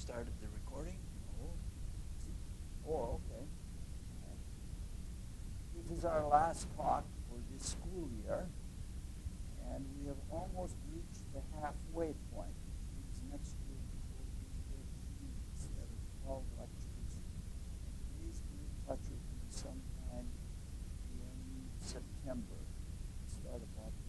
started the recording? Oh, okay. This is our last talk for this school year, and we have almost reached the halfway point. Next year we will do 13 instead of 12 lectures. Today's group lecture will be sometime in September. Start about the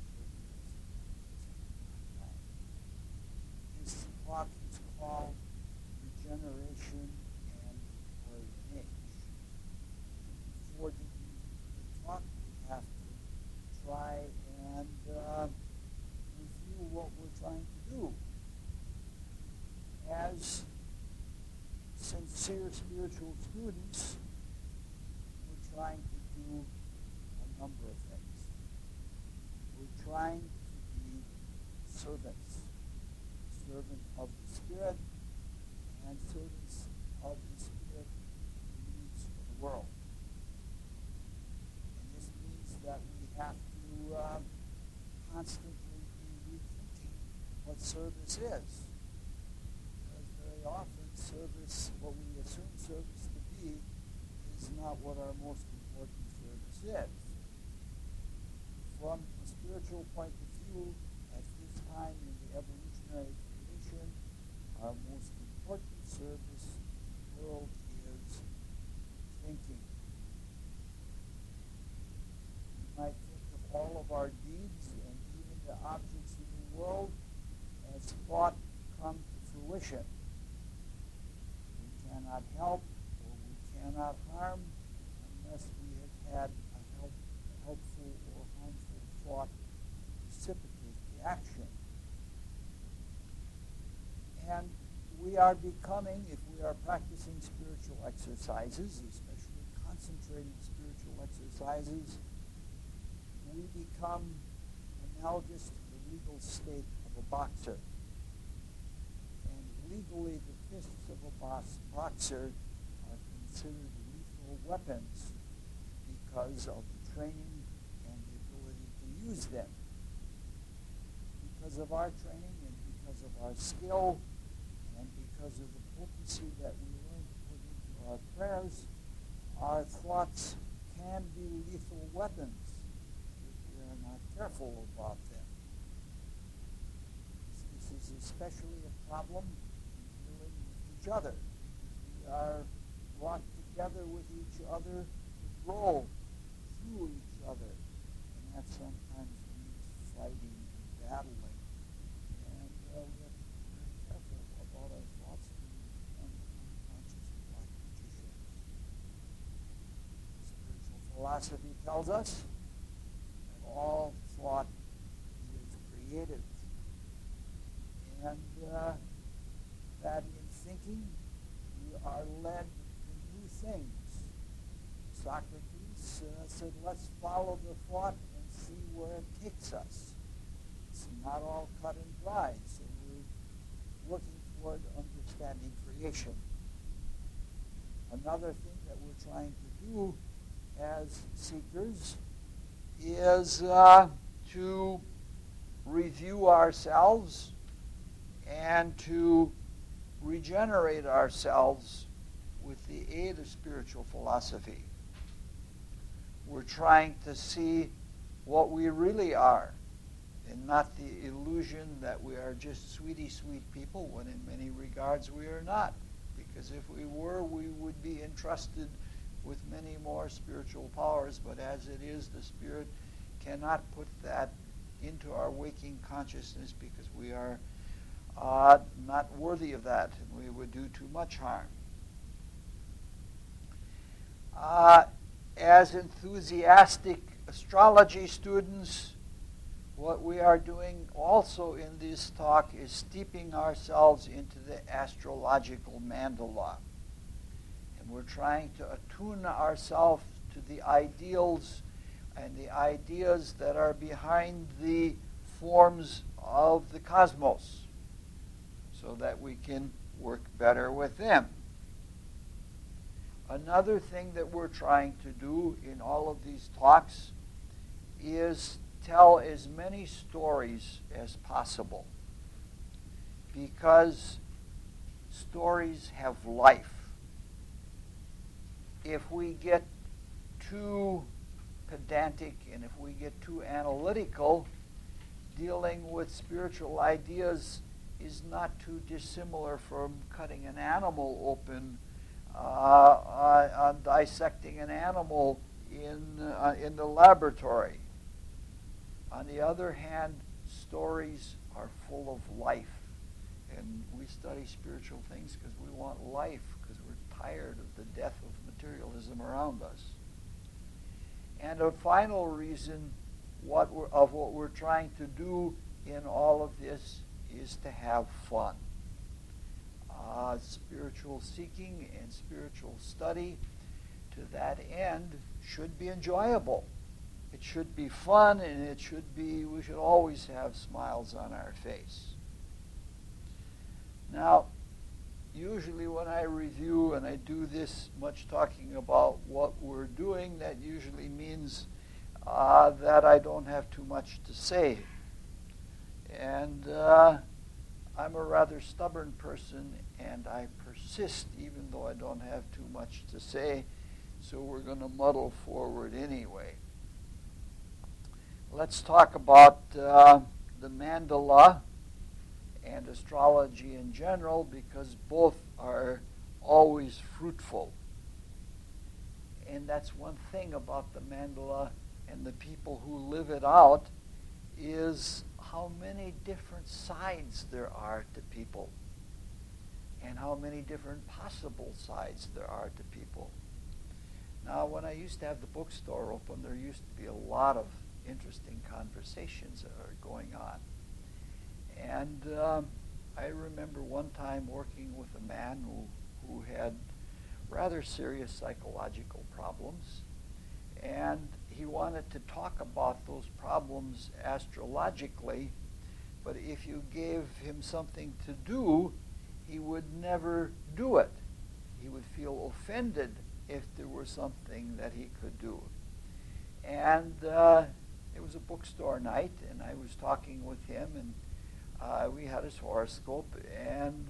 30th. This talk is called Regeneration and Coinage. For the talk, we have to try and review what we're trying to do. As sincere spiritual students, we're trying to do a number of things. We're trying to be servants of the Spirit and servants of the Spirit in the needs of the world. And this means that we have to constantly be rethinking what service is. Because very often service, what we assume service to be, is not what our most important service is. From a spiritual point of view, at this time in the evolutionary creation, our most important service in the world is thinking. We might think of all of our deeds and even the objects in the world as thought come to fruition. We cannot help or we cannot harm unless we have had a helpful or harmful thought precipitate the action. And we are becoming, if we are practicing spiritual exercises, especially concentrated spiritual exercises, we become analogous to the legal state of a boxer. And legally, the fists of a boxer are considered lethal weapons because of the training and the ability to use them. Because of our training and because of our skill and because of the potency that we learn to put into our prayers, our thoughts can be lethal weapons if we are not careful about them. This is especially a problem in dealing with each other. We are brought together with each other to grow through each other. And that sometimes means fighting and battling. And we have to be very careful about our thoughts being unconscious thought magicians. Spiritual philosophy tells us that all thought is creative. And that in thinking, we are led to new things. Socrates said, let's follow the thought and see where it takes us. It's not all cut and dry, so we're looking toward understanding creation. Another thing that we're trying to do as seekers is to review ourselves and to regenerate ourselves with the aid of spiritual philosophy. We're trying to see what we really are and not the illusion that we are just sweetie sweet people when in many regards we are not. Because if we were, we would be entrusted with many more spiritual powers, but as it is, the Spirit cannot put that into our waking consciousness because we are not worthy of that, and we would do too much harm. As enthusiastic astrology students, what we are doing also in this talk is steeping ourselves into the astrological mandala. And we're trying to attune ourselves to the ideals and the ideas that are behind the forms of the cosmos so that we can work better with them. Another thing that we're trying to do in all of these talks is tell as many stories as possible, because stories have life. If we get too pedantic and if we get too analytical, dealing with spiritual ideas is not too dissimilar from cutting an animal open, dissecting an animal in the laboratory. On the other hand, stories are full of life. And we study spiritual things because we want life, because we're tired of the death of materialism around us. And a final reason what we're trying to do in all of this is to have fun. Spiritual seeking and spiritual study, to that end, should be enjoyable. It should be fun, and we should always have smiles on our face. Now, usually when I review and I do this much talking about what we're doing, that usually means that I don't have too much to say. And I'm a rather stubborn person, and I persist even though I don't have too much to say, so we're going to muddle forward anyway. Let's talk about the mandala and astrology in general, because both are always fruitful. And that's one thing about the mandala and the people who live it out, is how many different sides there are to people and how many different possible sides there are to people. Now, when I used to have the bookstore open, there used to be a lot of interesting conversations that are going on. And I remember one time working with a man who had rather serious psychological problems, and he wanted to talk about those problems astrologically, but if you gave him something to do, he would never do it. He would feel offended if there were something that he could do. And it was a bookstore night, and I was talking with him, and we had his horoscope, and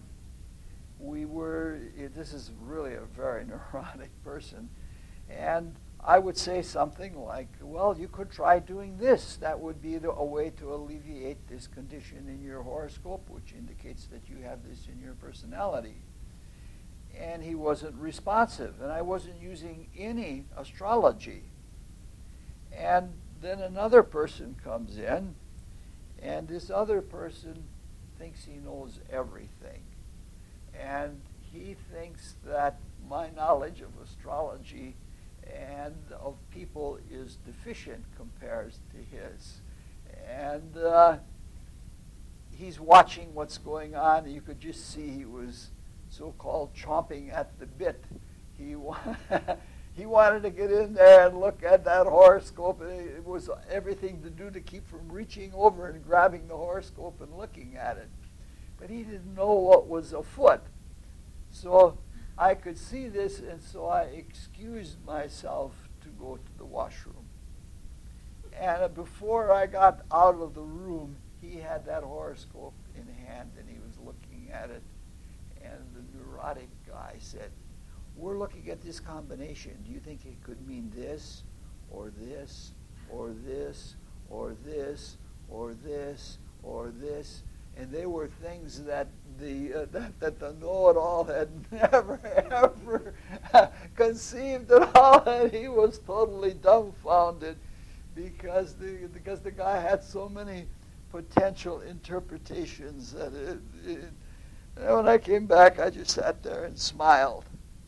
this is really a very neurotic person, and I would say something like, well, you could try doing this. That would be a way to alleviate this condition in your horoscope, which indicates that you have this in your personality. And he wasn't responsive, and I wasn't using any astrology. And then another person comes in, and this other person thinks he knows everything. And he thinks that my knowledge of astrology and of people is deficient compared to his. And he's watching what's going on, and you could just see he was so-called chomping at the bit. He wanted to get in there and look at that horoscope, and it was everything to do to keep from reaching over and grabbing the horoscope and looking at it. But he didn't know what was afoot. So I could see this, and so I excused myself to go to the washroom. And before I got out of the room, he had that horoscope in hand, and he was looking at it. And the neurotic guy said, "We're looking at this combination. Do you think it could mean this, or this, or this, or this, or this, or this?" And they were things that the know-it-all had never, ever conceived at all, and he was totally dumbfounded because the guy had so many potential interpretations that and when I came back, I just sat there and smiled.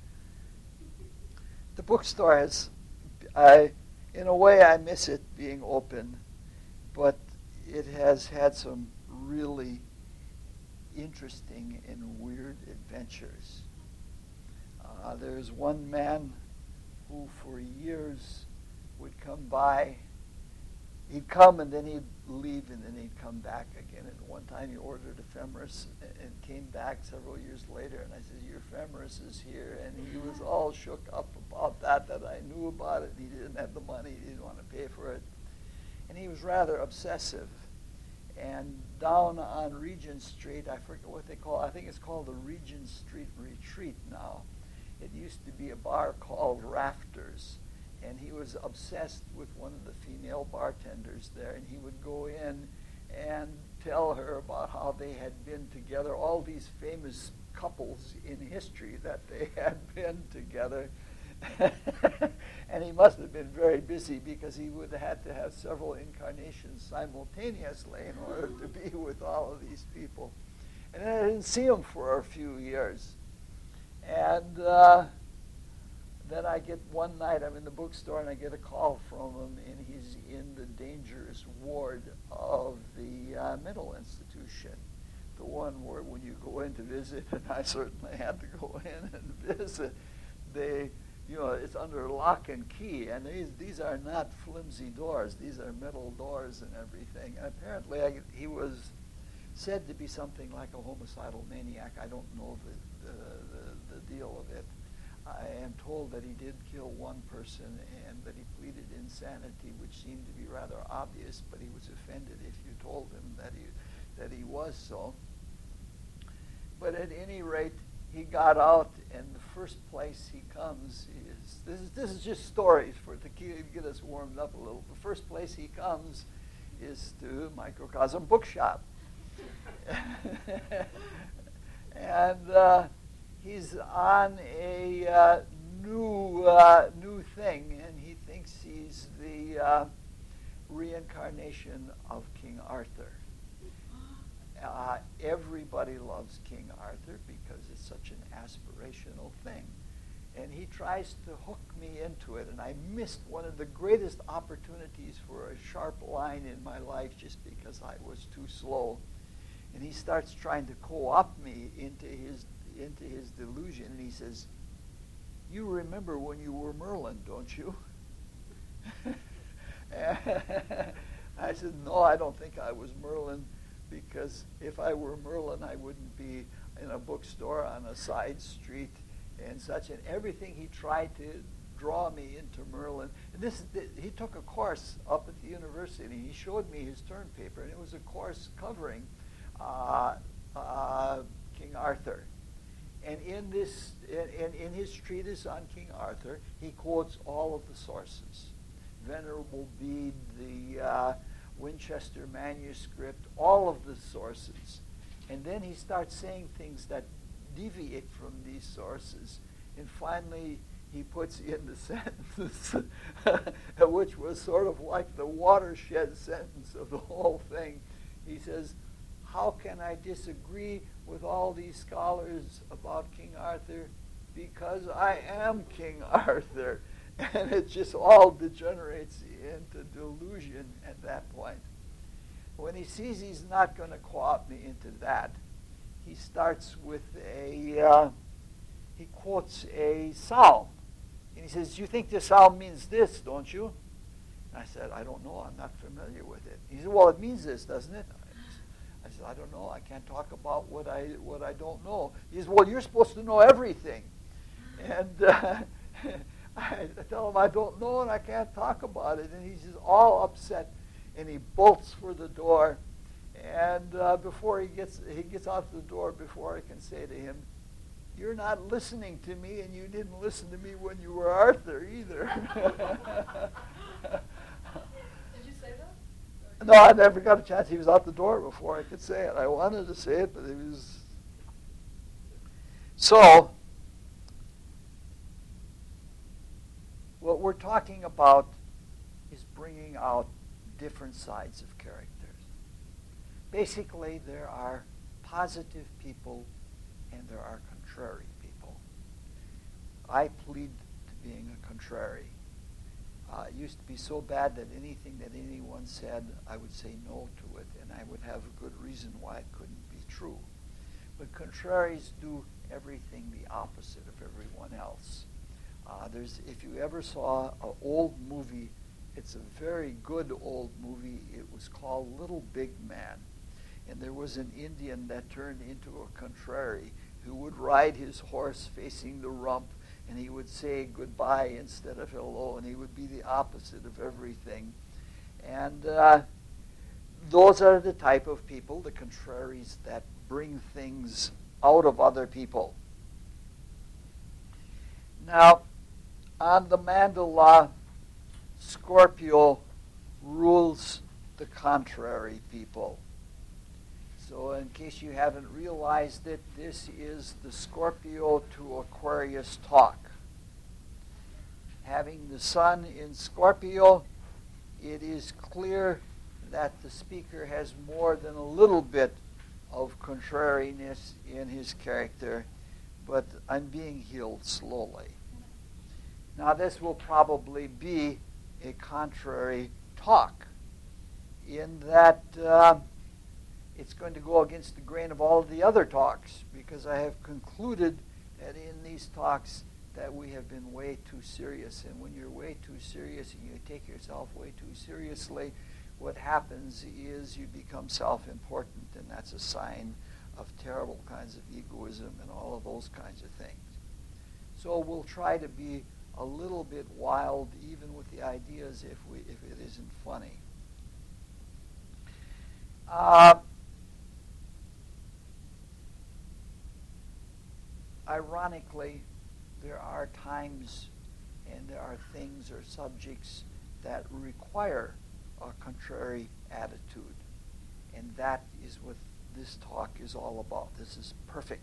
The bookstore in a way, I miss it being open, but it has had some really interesting and weird adventures. There's one man who for years would come by. He'd come and then he'd leave and then he'd come back again. And one time he ordered ephemeris and came back several years later, and I said, "Your ephemeris is here." And he was all shook up about that I knew about it. He didn't have the money. He didn't want to pay for it. And he was rather obsessive. And down on Regent Street. I forget what they call it. I think it's called the Regent Street Retreat now. It used to be a bar called Rafters, and he was obsessed with one of the female bartenders there, and he would go in and tell her about how they had been together, all these famous couples in history that they had been together. And he must have been very busy because he would have had to have several incarnations simultaneously in order to be with all of these people. And then I didn't see him for a few years. And then I get one night, I'm in the bookstore, and I get a call from him, and he's in the dangerous ward of the mental institution, the one where when you go in to visit, and I certainly had to go in and visit, it's under lock and key, and these are not flimsy doors. These are metal doors and everything. And apparently he was said to be something like a homicidal maniac. I don't know the deal of it. I am told that he did kill one person and that he pleaded insanity, which seemed to be rather obvious, but he was offended if you told him that he was so. But at any rate, he got out, and the first place he comes this is just stories to get us warmed up a little. The first place he comes is to Microcosm Bookshop. And he's on a new thing, and he thinks he's the reincarnation of King Arthur. Everybody loves King Arthur because it's such an aspirational thing. And he tries to hook me into it, and I missed one of the greatest opportunities for a sharp line in my life just because I was too slow. And he starts trying to co-opt me into his delusion, and he says, "You remember when you were Merlin, don't you?" I said, "No, I don't think I was Merlin, because if I were Merlin, I wouldn't be in a bookstore on a side street and such." And everything he tried to draw me into Merlin. And he took a course up at the university. He showed me his term paper, and it was a course covering King Arthur. And in his treatise on King Arthur, he quotes all of the sources: Venerable Bede, the Winchester manuscript, all of the sources. And then he starts saying things that deviate from these sources. And finally, he puts in the sentence, which was sort of like the watershed sentence of the whole thing. He says, "How can I disagree with all these scholars about King Arthur? Because I am King Arthur." And it just all degenerates into delusion at that point. When he sees he's not going to co-opt me into that, he starts with he quotes a psalm. And he says, "You think this psalm means this, don't you?" And I said, "I don't know. I'm not familiar with it." He said, "Well, it means this, doesn't it?" I said, "I don't know. I can't talk about what I don't know." He says, "Well, you're supposed to know everything." And I tell him I don't know and I can't talk about it. And he's just all upset, and he bolts for the door. And before he gets out the door, before I can say to him, "You're not listening to me, and you didn't listen to me when you were Arthur either." Did you say that? No, I never got a chance. He was out the door before I could say it. I wanted to say it, but it was... So, what we're talking about is bringing out different sides of characters. Basically, there are positive people and there are contrary people. I plead to being a contrary. It used to be so bad that anything that anyone said, I would say no to it, and I would have a good reason why it couldn't be true. But contraries do everything the opposite of everyone else. If you ever saw an old movie, it's a very good old movie. It was called Little Big Man. And there was an Indian that turned into a contrary who would ride his horse facing the rump, and he would say goodbye instead of hello, and he would be the opposite of everything. And those are the type of people, the contraries, that bring things out of other people. Now, on the mandala, Scorpio rules the contrary people. So in case you haven't realized it, this is the Scorpio to Aquarius talk. Having the sun in Scorpio, it is clear that the speaker has more than a little bit of contrariness in his character, but I'm being healed slowly. Now this will probably be a contrary talk in that it's going to go against the grain of all of the other talks, because I have concluded that in these talks that we have been way too serious. And when you're way too serious and you take yourself way too seriously, what happens is you become self-important, and that's a sign of terrible kinds of egoism and all of those kinds of things. So we'll try to be a little bit wild, even with the ideas, if it isn't funny. Ironically, there are times and there are things or subjects that require a contrary attitude. And that is what this talk is all about. This is perfect.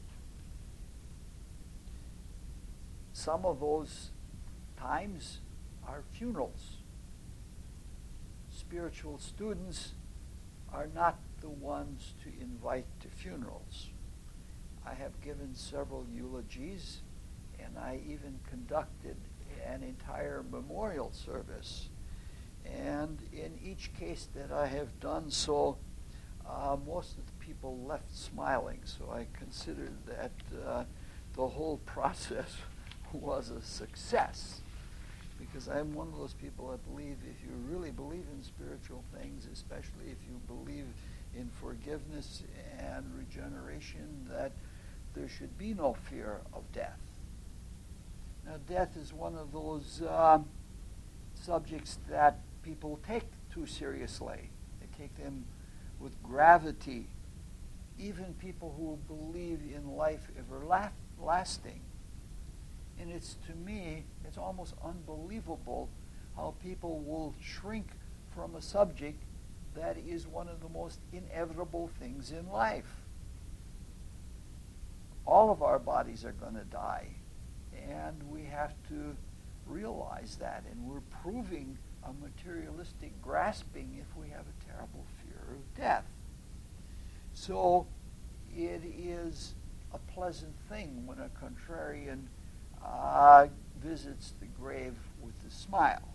Some of those times are funerals. Spiritual students are not the ones to invite to funerals. I have given several eulogies, and I even conducted an entire memorial service. And in each case that I have done so, most of the people left smiling. So I considered that the whole process was a success. Because I'm one of those people that believe, if you really believe in spiritual things, especially if you believe in forgiveness and regeneration, that there should be no fear of death. Now, death is one of those subjects that people take too seriously. They take them with gravity. Even people who believe in life everlasting. And it's, to me, it's almost unbelievable how people will shrink from a subject that is one of the most inevitable things in life. All of our bodies are going to die, and we have to realize that, and we're proving a materialistic grasping if we have a terrible fear of death. So it is a pleasant thing when a contrarian visits the grave with a smile.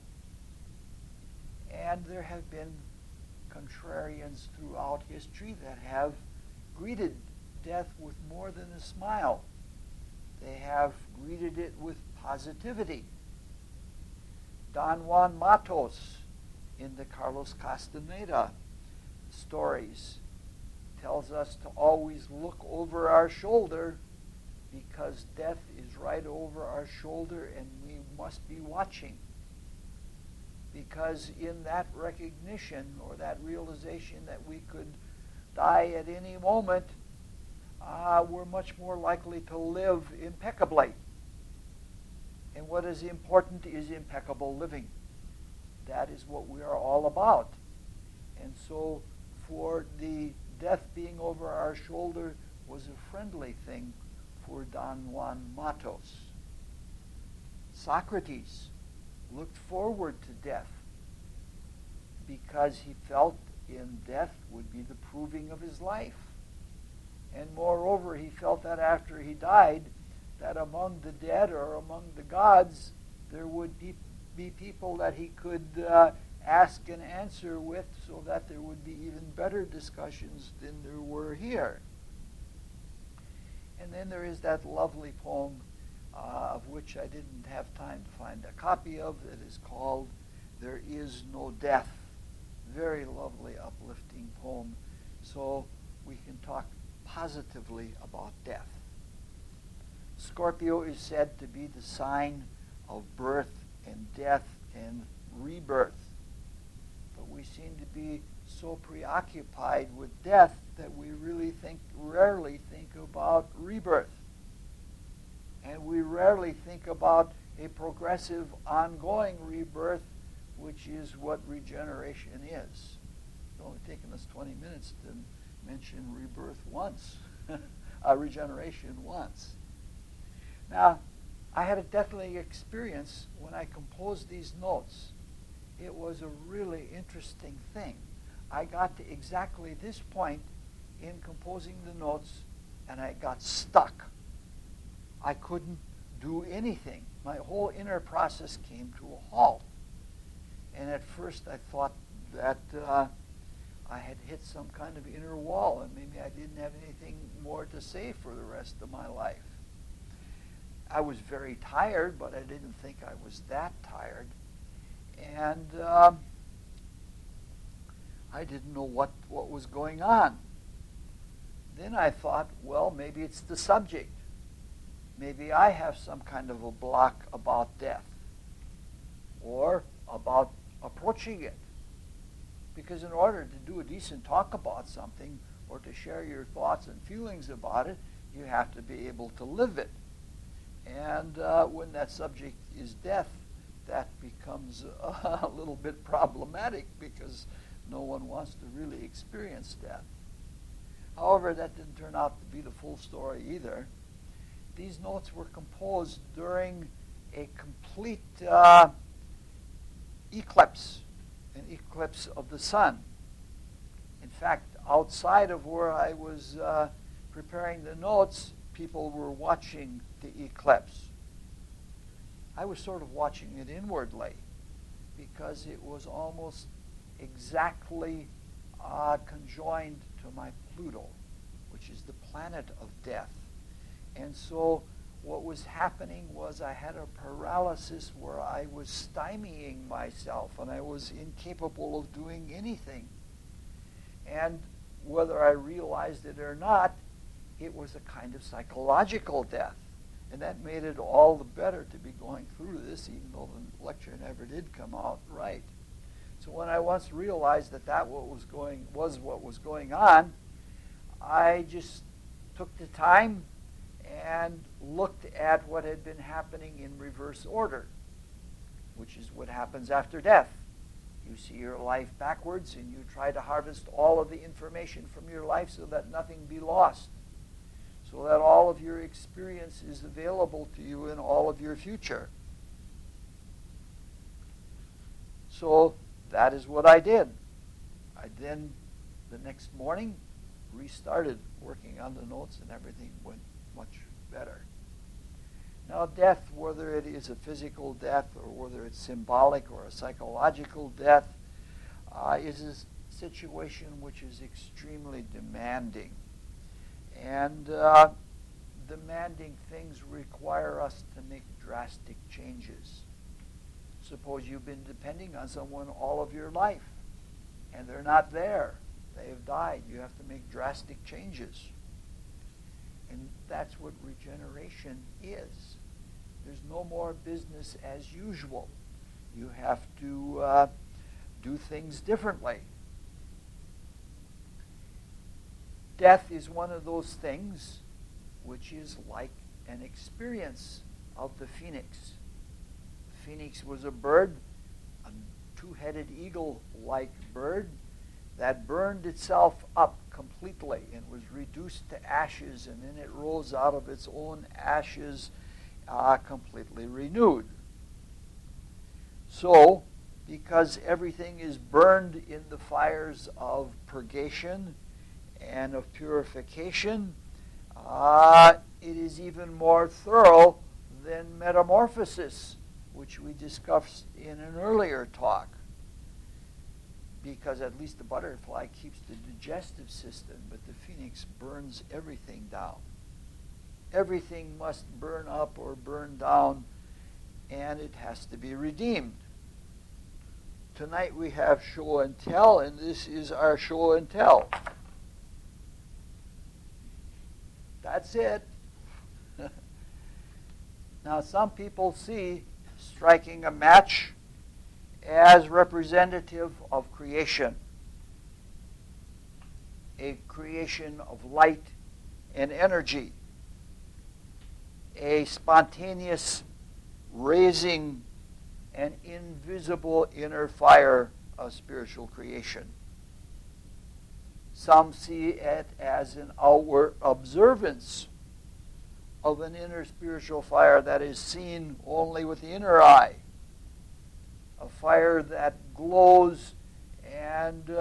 And there have been contrarians throughout history that have greeted death with more than a smile. They have greeted it with positivity. Don Juan Matos in the Carlos Castaneda stories tells us to always look over our shoulder, because death is right over our shoulder and we must be watching. Because in that recognition or that realization that we could die at any moment, we're much more likely to live impeccably. And what is important is impeccable living. That is what we are all about. And so for the death being over our shoulder was a friendly thing for Don Juan Matos. Socrates looked forward to death because he felt in death would be the proving of his life. And moreover, he felt that after he died, that among the dead or among the gods, there would be people that he could ask and answer with, so that there would be even better discussions than there were here. And then there is that lovely poem of which I didn't have time to find a copy of, that is called There Is No Death. Very lovely, uplifting poem. So we can talk positively about death. Scorpio is said to be the sign of birth and death and rebirth. But we seem to be so preoccupied with death that we rarely think about rebirth. And we rarely think about a progressive, ongoing rebirth, which is what regeneration is. It's only taken us 20 minutes to mention rebirth once, regeneration once. Now, I had a definitely experience when I composed these notes. It was a really interesting thing. I got to exactly this point in composing the notes, and I got stuck. I couldn't do anything. My whole inner process came to a halt. And at first I thought that I had hit some kind of inner wall, and maybe I didn't have anything more to say for the rest of my life. I was very tired, but I didn't think I was that tired. And I didn't know what was going on. Then I thought, well, maybe it's the subject. Maybe I have some kind of a block about death or about approaching it. Because in order to do a decent talk about something or to share your thoughts and feelings about it, you have to be able to live it. And when that subject is death, that becomes a little bit problematic because no one wants to really experience death. However, that didn't turn out to be the full story either. These notes were composed during a complete eclipse, an eclipse of the sun. In fact, outside of where I was preparing the notes, people were watching the eclipse. I was sort of watching it inwardly because it was almost exactly conjoined to my Pluto, which is the planet of death. And so what was happening was I had a paralysis where I was stymieing myself and I was incapable of doing anything. And whether I realized it or not, it was a kind of psychological death. And that made it all the better to be going through this, even though the lecture never did come out right. So when I once realized that was what was going on, I just took the time and looked at what had been happening in reverse order, which is what happens after death. You see your life backwards and you try to harvest all of the information from your life so that nothing be lost, so that all of your experience is available to you in all of your future. So that is what I did. I then, the next morning, restarted working on the notes and everything went much better. Now, death, whether it is a physical death or whether it's symbolic or a psychological death, is a situation which is extremely demanding. And demanding things require us to make drastic changes. Suppose you've been depending on someone all of your life, and they're not there. They have died. You have to make drastic changes. And that's what regeneration is. There's no more business as usual. You have to do things differently. Death is one of those things which is like an experience of the phoenix. The phoenix was a bird, a two-headed eagle-like bird that burned itself up completely and was reduced to ashes, and then it rose out of its own ashes completely renewed. So, because everything is burned in the fires of purgation and of purification, it is even more thorough than metamorphosis, which we discussed in an earlier talk. Because at least the butterfly keeps the digestive system, but the phoenix burns everything down. Everything must burn up or burn down, and it has to be redeemed. Tonight we have show and tell, and this is our show and tell. That's it. Now, some people see striking a match as representative of creation. a creation of light and energy, a spontaneous raising an invisible inner fire of spiritual creation. Some see it as an outward observance of an inner spiritual fire that is seen only with the inner eye, a fire that glows and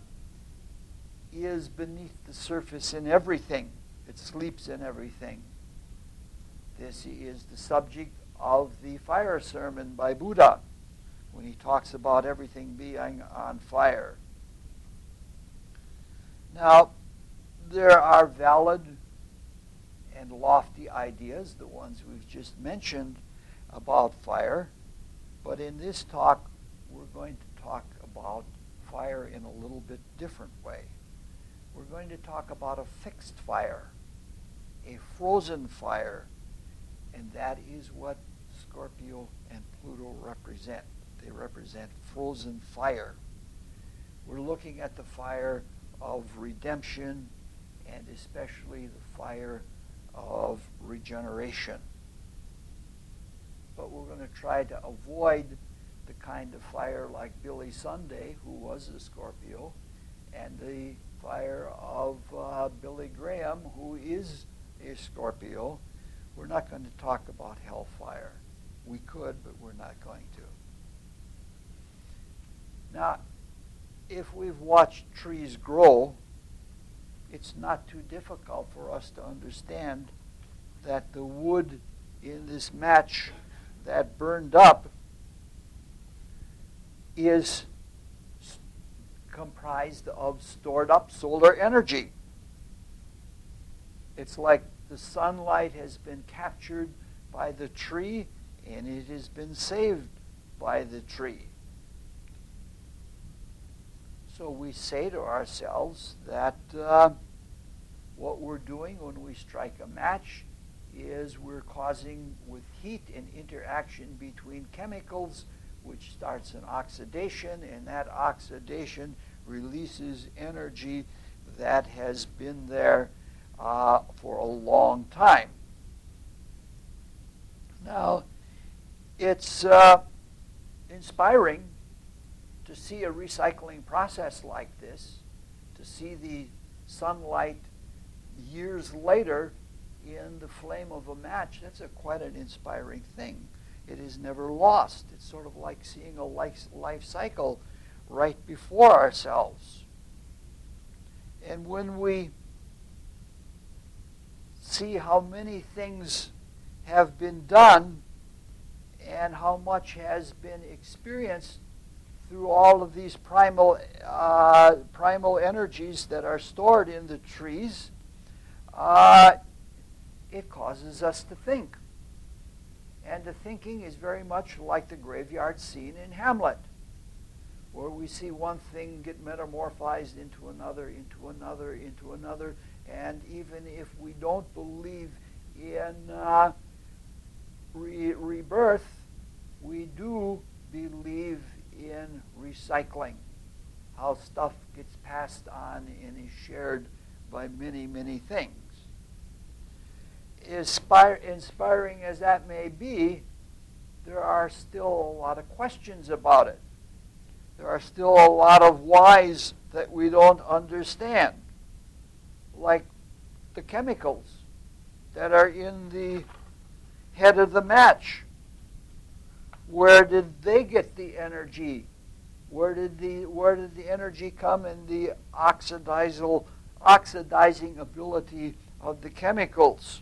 is beneath the surface in everything. It sleeps in everything. This is the subject of the fire sermon by Buddha when he talks about everything being on fire. Now, there are valid and lofty ideas, the ones we've just mentioned, about fire, but in this talk, we're going to talk about fire in a little bit different way. We're going to talk about a fixed fire, a frozen fire, and that is what Scorpio and Pluto represent. They represent frozen fire. We're looking at the fire of redemption and especially the fire of regeneration. But we're going to try to avoid the kind of fire like Billy Sunday, who was a Scorpio, and the fire of Billy Graham, who is a Scorpio. We're not going to talk about hellfire. We could, but we're not going to. Now, if we've watched trees grow, it's not too difficult for us to understand that the wood in this match that burned up is comprised of stored up solar energy. It's like the sunlight has been captured by the tree and it has been saved by the tree. So we say to ourselves that what we're doing when we strike a match is we're causing, with heat, an interaction between chemicals, which starts an oxidation, and that oxidation releases energy that has been there for a long time. Now, it's inspiring to see a recycling process like this, to see the sunlight years later in the flame of a match. That's quite an inspiring thing. It is never lost. It's sort of like seeing a life cycle right before ourselves. And when we see how many things have been done and how much has been experienced through all of these primal energies that are stored in the trees, it causes us to think. And the thinking is very much like the graveyard scene in Hamlet, where we see one thing get metamorphized into another, into another, into another, and even if we don't believe in rebirth, we do believe in recycling, how stuff gets passed on and is shared by many, many things. Inspiring as that may be, there are still a lot of questions about it. There are still a lot of whys that we don't understand, like the chemicals that are in the head of the match. Where did they get the energy? Where did the energy come in the oxidizing ability of the chemicals?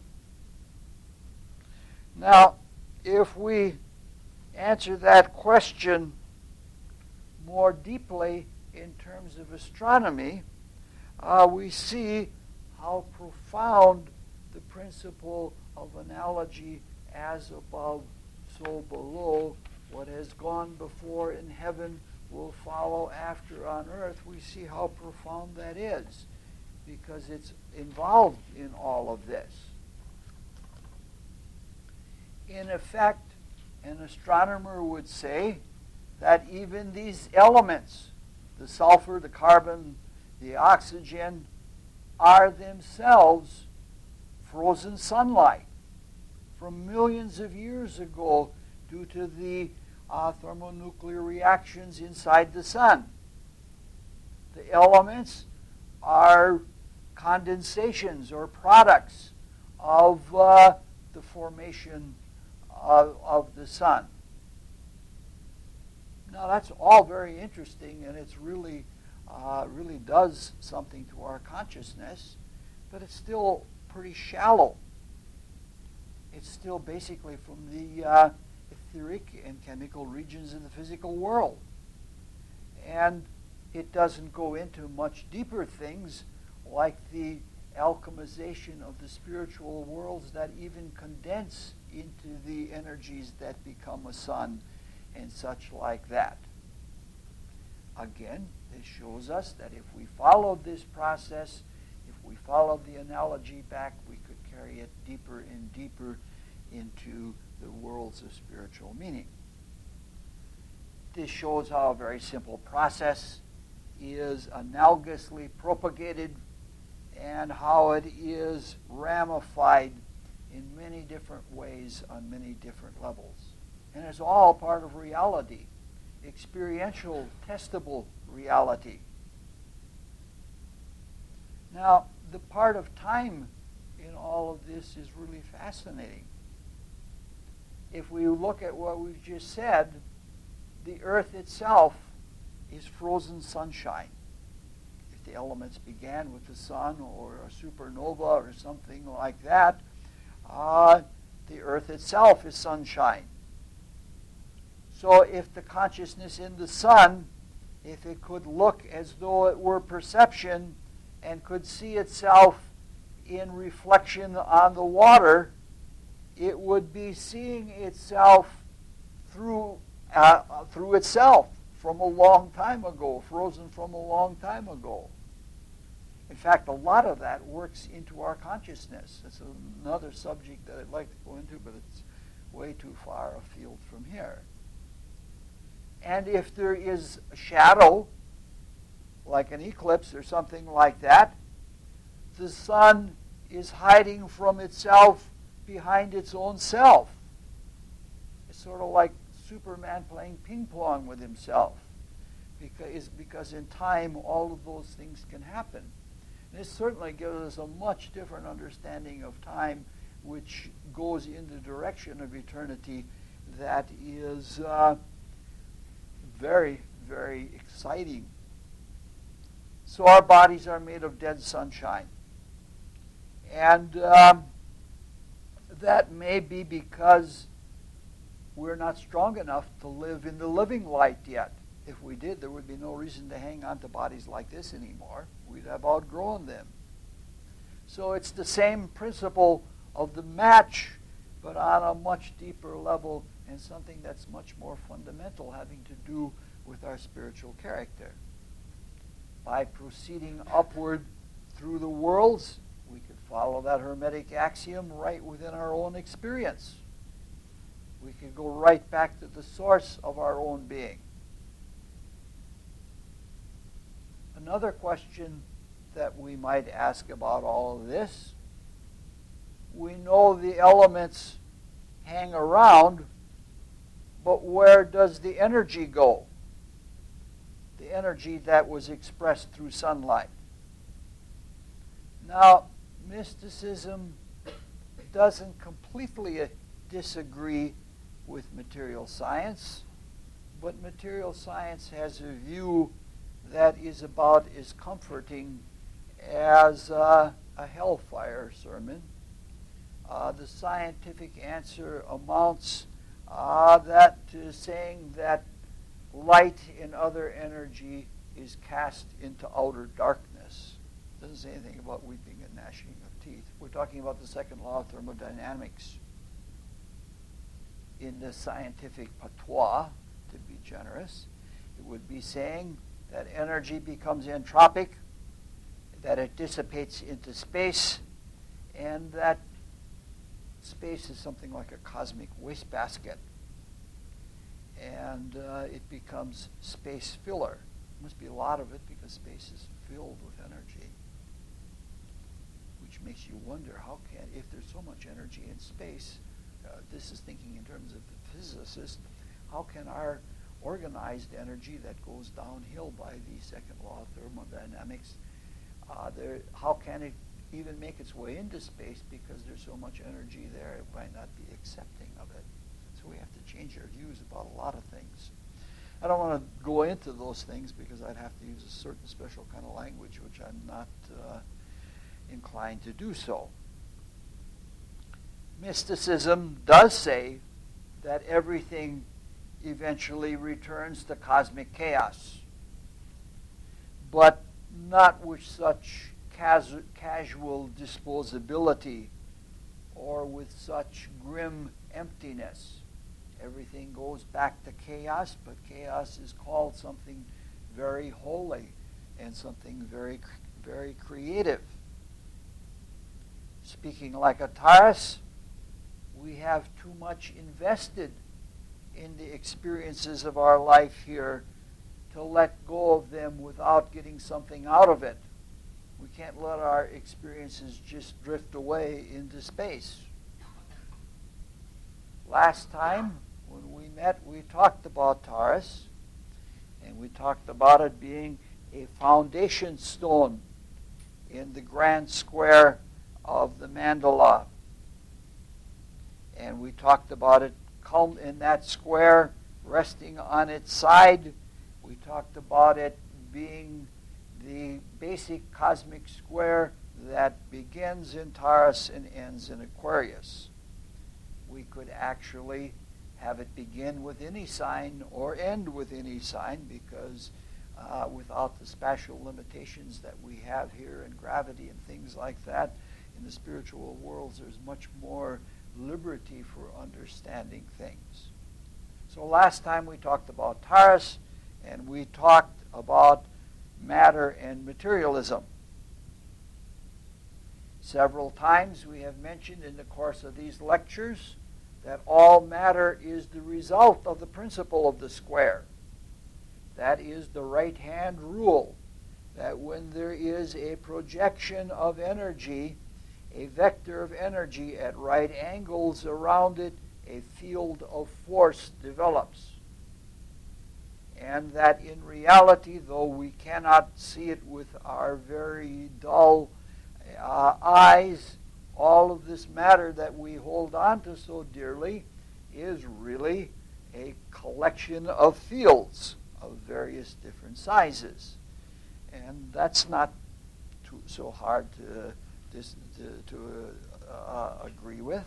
Now, if we answer that question more deeply in terms of astronomy, we see how profound the principle of analogy, as above, so below. What has gone before in heaven will follow after on earth. We see how profound that is, because it's involved in all of this. In effect, an astronomer would say that even these elements, the sulfur, the carbon, the oxygen, are themselves frozen sunlight from millions of years ago due to the thermonuclear reactions inside the sun. The elements are condensations or products of the formation of the sun. Now that's all very interesting, and it's really does something to our consciousness, but it's still pretty shallow. It's still basically from the etheric and chemical regions in the physical world. And it doesn't go into much deeper things like the alchemization of the spiritual worlds that even condense into the energies that become a sun and such like that. Again, this shows us that if we followed this process, if we followed the analogy back, we could carry it deeper and deeper into the worlds of spiritual meaning. This shows how a very simple process is analogously propagated and how it is ramified in many different ways on many different levels. And it's all part of reality, experiential, testable reality. Now, the part of time in all of this is really fascinating. If we look at what we've just said, the Earth itself is frozen sunshine. If the elements began with the sun or a supernova or something like that, the Earth itself is sunshine. So if the consciousness in the sun, if it could look as though it were perception and could see itself in reflection on the water, it would be seeing itself through itself from a long time ago, frozen from a long time ago. In fact, a lot of that works into our consciousness. It's another subject that I'd like to go into, but it's way too far afield from here. And if there is a shadow, like an eclipse or something like that, the sun is hiding from itself behind its own self. It's sort of like Superman playing ping pong with himself, because in time all of those things can happen. And this certainly gives us a much different understanding of time, which goes in the direction of eternity that is very, very exciting. So our bodies are made of dead sunshine. And that may be because we're not strong enough to live in the living light yet. If we did, there would be no reason to hang on to bodies like this anymore. We'd have outgrown them. So it's the same principle of the match, but on a much deeper level and something that's much more fundamental, having to do with our spiritual character. By proceeding upward through the worlds, we could follow that Hermetic axiom right within our own experience. We could go right back to the source of our own being. Another question that we might ask about all of this, we know the elements hang around, but where does the energy go? The energy that was expressed through sunlight. Now, mysticism doesn't completely disagree with material science, but material science has a view that is about as comforting as a hellfire sermon. The scientific answer amounts to saying that light and other energy is cast into outer darkness. It doesn't say anything about weeping and gnashing of teeth. We're talking about the second law of thermodynamics. In the scientific patois, to be generous, it would be saying that energy becomes entropic, that it dissipates into space, and that space is something like a cosmic wastebasket. And it becomes space filler. There must be a lot of it because space is filled with energy. makes you wonder how can, if there's so much energy in space, this is thinking in terms of the physicist, how can our organized energy that goes downhill by the second law of thermodynamics, how can it even make its way into space because there's so much energy there, it might not be accepting of it. So we have to change our views about a lot of things. I don't want to go into those things because I'd have to use a certain special kind of language, which I'm not inclined to do so. Mysticism does say that everything eventually returns to cosmic chaos, but not with such casual disposability or with such grim emptiness. Everything goes back to chaos, but chaos is called something very holy and something very, very creative. Speaking like a Taurus, we have too much invested in the experiences of our life here to let go of them without getting something out of it. We can't let our experiences just drift away into space. Last time when we met, we talked about Taurus, and we talked about it being a foundation stone in the grand square of the mandala. And we talked about it in that square resting on its side. We talked about it being the basic cosmic square that begins in Taurus and ends in Aquarius. We could actually have it begin with any sign or end with any sign because without the spatial limitations that we have here and gravity and things like that, in the spiritual worlds there's much more liberty for understanding things. So last time we talked about Taurus, and we talked about matter and materialism. Several times we have mentioned in the course of these lectures that all matter is the result of the principle of the square. That is the right-hand rule, that when there is a projection of energy, a vector of energy at right angles around it, a field of force develops. And that in reality, though we cannot see it with our very dull eyes, all of this matter that we hold on to so dearly is really a collection of fields of various different sizes. And that's not so hard to agree with.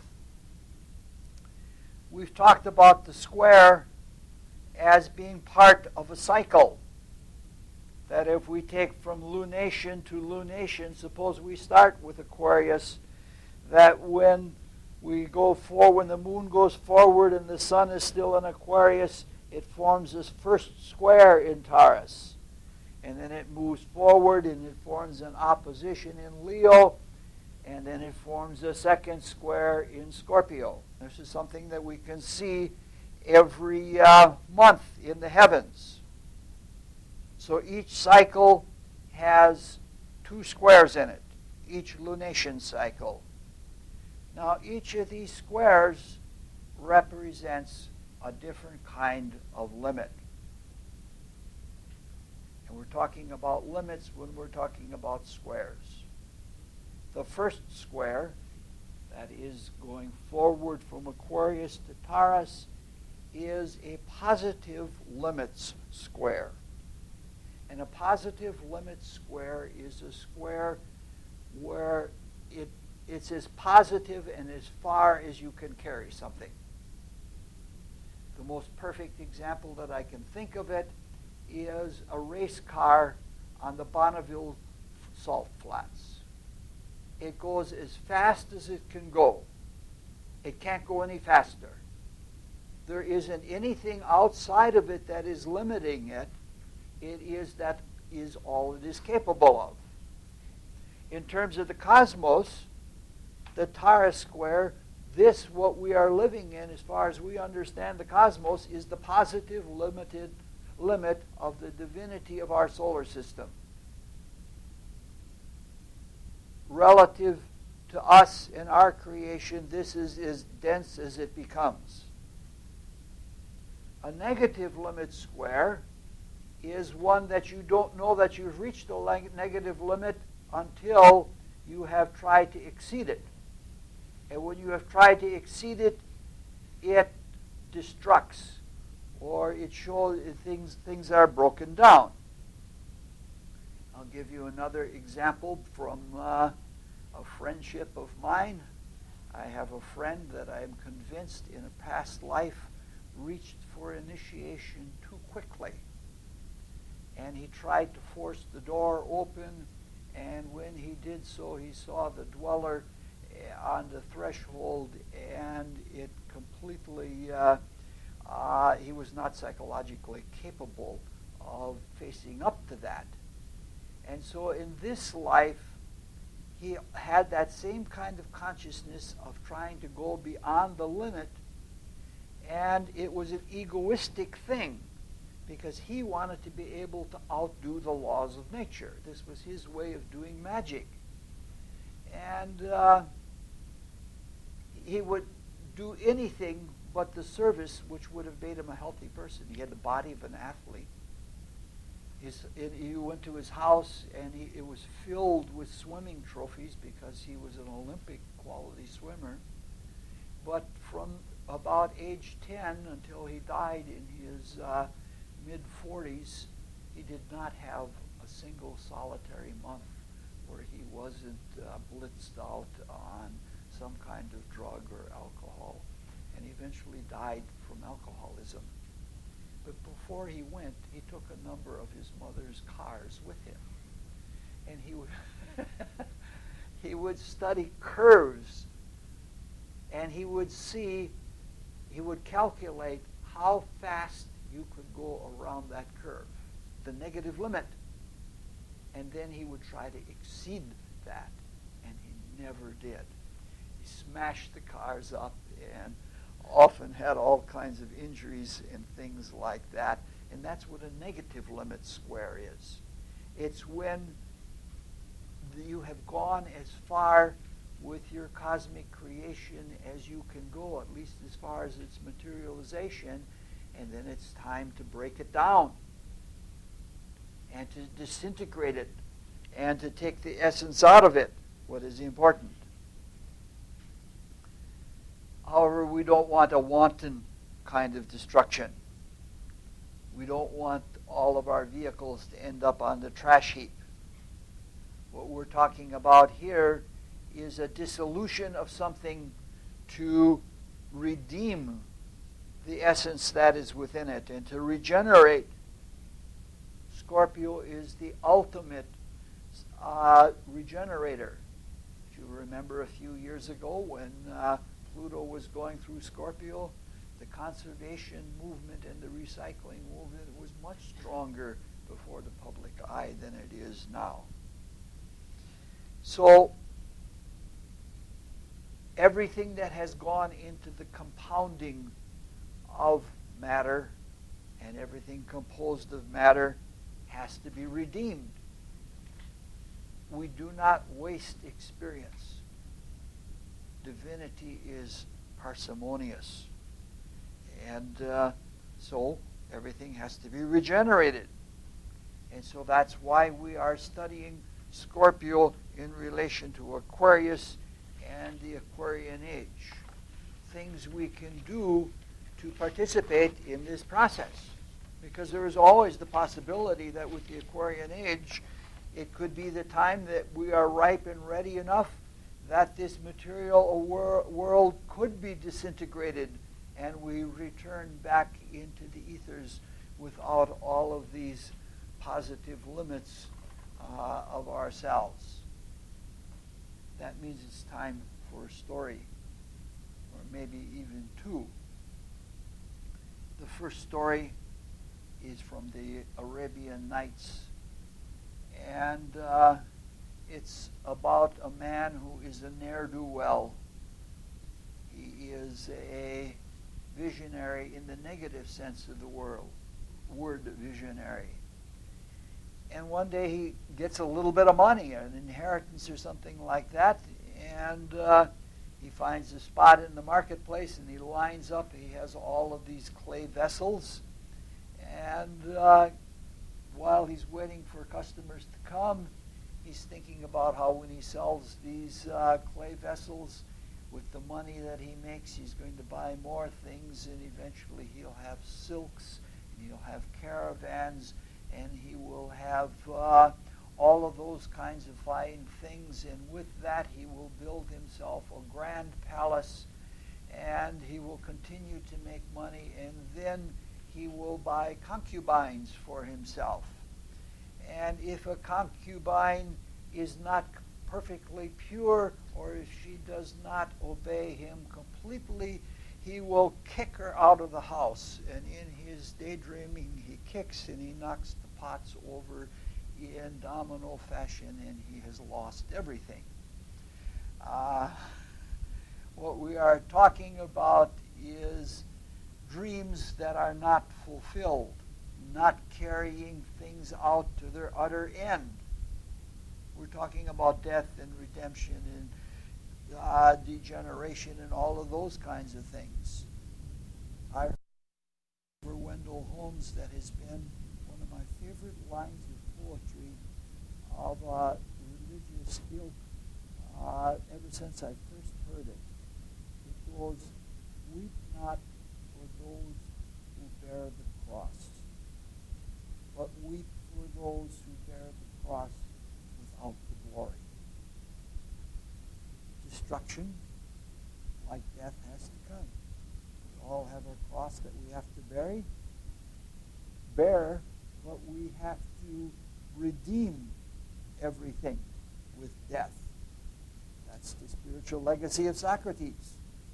We've talked about the square as being part of a cycle. That if we take from lunation to lunation, suppose we start with Aquarius, that when we go forward, when the moon goes forward and the sun is still in Aquarius, it forms this first square in Taurus. And then it moves forward and it forms an opposition in Leo, and then it forms a second square in Scorpio. This is something that we can see every month in the heavens. So each cycle has two squares in it, each lunation cycle. Now each of these squares represents a different kind of limit. And we're talking about limits when we're talking about squares. The first square, that is going forward from Aquarius to Taurus, is a positive limits square. And a positive limits square is a square where it's as positive and as far as you can carry something. The most perfect example that I can think of it is a race car on the Bonneville Salt Flats. It goes as fast as it can go. It can't go any faster. There isn't anything outside of it that is limiting it. That is all it is capable of. In terms of the cosmos, the Taurus square, what we are living in as far as we understand the cosmos, is the positive limit of the divinity of our solar system. Relative to us in our creation, this is as dense as it becomes. A negative limit square is one that you don't know that you've reached the negative limit until you have tried to exceed it. And when you have tried to exceed it, it destructs, or it shows things are broken down. I'll give you another example from a friendship of mine. I have a friend that I am convinced in a past life reached for initiation too quickly. And he tried to force the door open, and when he did so, he saw the dweller on the threshold, and it completely, he was not psychologically capable of facing up to that. And so in this life, he had that same kind of consciousness of trying to go beyond the limit, and it was an egoistic thing because he wanted to be able to outdo the laws of nature. This was his way of doing magic. And he would do anything but the service which would have made him a healthy person. He had the body of an athlete. You went to his house, and it was filled with swimming trophies because he was an Olympic quality swimmer. But from about age 10 until he died in his mid-40s, he did not have a single solitary month where he wasn't blitzed out on some kind of drug or alcohol, and eventually died from alcoholism. But before he went, he took a number of his mother's cars with him. And he would, he would study curves, and he would calculate how fast you could go around that curve, the negative limit. And then he would try to exceed that, and he never did. He smashed the cars up and often had all kinds of injuries and things like that. And that's what a negative limit square is. It's when you have gone as far with your cosmic creation as you can go, at least as far as its materialization, and then it's time to break it down and to disintegrate it and to take the essence out of it, what is important. However, we don't want a wanton kind of destruction. We don't want all of our vehicles to end up on the trash heap. What we're talking about here is a dissolution of something to redeem the essence that is within it and to regenerate. Scorpio is the ultimate regenerator. If you remember a few years ago when Pluto was going through Scorpio, the conservation movement and the recycling movement was much stronger before the public eye than it is now. So everything that has gone into the compounding of matter and everything composed of matter has to be redeemed. We do not waste experience. Divinity is parsimonious. And so everything has to be regenerated. And so that's why we are studying Scorpio in relation to Aquarius and the Aquarian age. Things we can do to participate in this process. Because there is always the possibility that with the Aquarian age, it could be the time that we are ripe and ready enough that this material world could be disintegrated and we return back into the ethers without all of these positive limits of ourselves. That means it's time for a story, or maybe even two. The first story is from the Arabian Nights, and it's about a man who is a ne'er-do-well. He is a visionary in the negative sense of the word visionary. And one day he gets a little bit of money, an inheritance or something like that, and he finds a spot in the marketplace, and he lines up. He has all of these clay vessels, and while he's waiting for customers to come, he's thinking about how when he sells these clay vessels, with the money that he makes, he's going to buy more things, and eventually he'll have silks, and he'll have caravans, and he will have all of those kinds of fine things, and with that he will build himself a grand palace, and he will continue to make money, and then he will buy concubines for himself. And if a concubine is not perfectly pure, or if she does not obey him completely, he will kick her out of the house. And in his daydreaming, he kicks and he knocks the pots over in domino fashion, and he has lost everything. What we are talking about is dreams that are not fulfilled, not carrying things out to their utter end. We're talking about death and redemption and degeneration and all of those kinds of things. I remember Wendell Holmes, that has been one of my favorite lines of poetry of religious ilk ever since I first heard it. It goes, "Weep not for those who bear the cross, but weep for those who bear the cross without the glory." Destruction, like death, has to come. We all have a cross that we have to bear, but we have to redeem everything with death. That's the spiritual legacy of Socrates.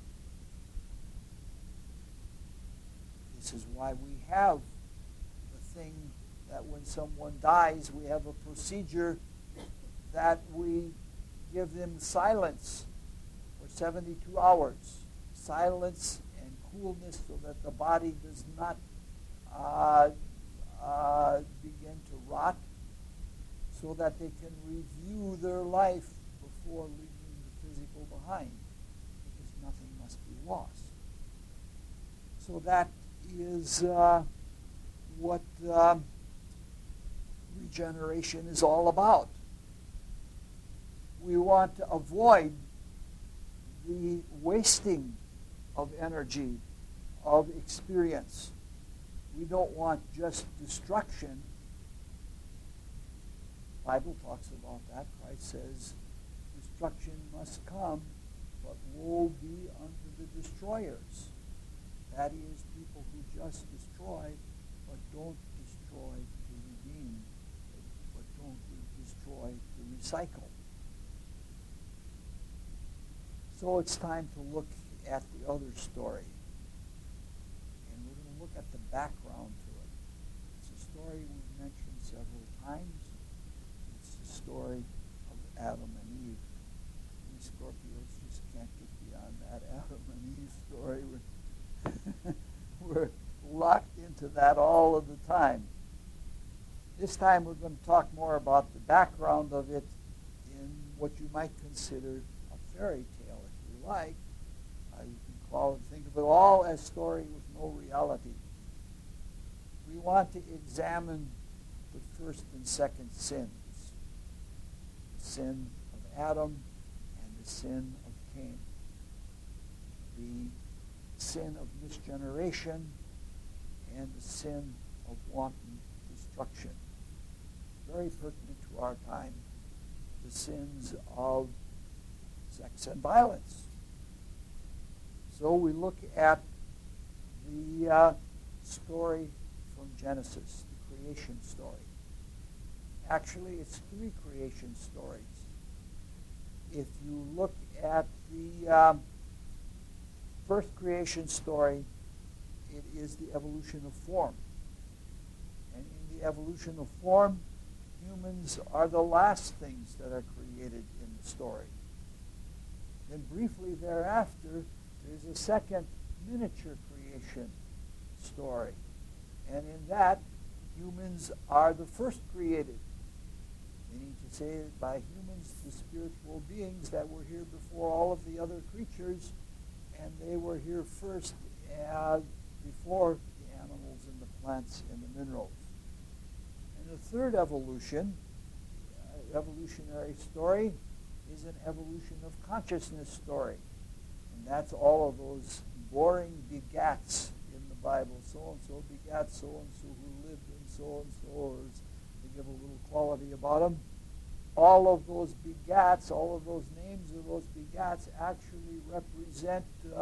This is why we have the thing that when someone dies, we have a procedure that we give them silence for 72 hours. Silence and coolness, so that the body does not begin to rot, so that they can review their life before leaving the physical behind, because nothing must be lost. So that is what regeneration is all about. We want to avoid the wasting of energy, of experience. We don't want just destruction. The Bible talks about that. Christ says, destruction must come, but woe be unto the destroyers. That is, people who just destroy, but don't destroy to redeem, but don't destroy to recycle. So it's time to look at the other story. And we're going to look at the background to it. It's a story we've mentioned several times. It's the story of Adam and Eve. We Scorpios just can't get beyond that Adam and Eve story. We're locked into that all of the time. This time we're going to talk more about the background of it in what you might consider a fairy tale, if you like. You can think of it all as story with no reality. We want to examine the first and second sins. The sin of Adam and the sin of Cain. The sin of misgeneration and the sin of wanton destruction. Very pertinent to our time. The sins of sex and violence. So we look at the story from Genesis, the creation story. Actually, it's three creation stories. If you look at the first creation story, it is the evolution of form. And in the evolution of form, humans are the last things that are created in the story. Then briefly thereafter, there's a second miniature creation story. And in that, humans are the first created. meaning to say by humans the spiritual beings that were here before all of the other creatures, and they were here first before the animals and the plants and the minerals. And the third evolutionary story is an evolution of consciousness story. And that's all of those boring begats in the Bible. So-and-so begat so-and-so who lived in so-and-so, or to give a little quality about them. All of those begats, all of those names of those begats actually represent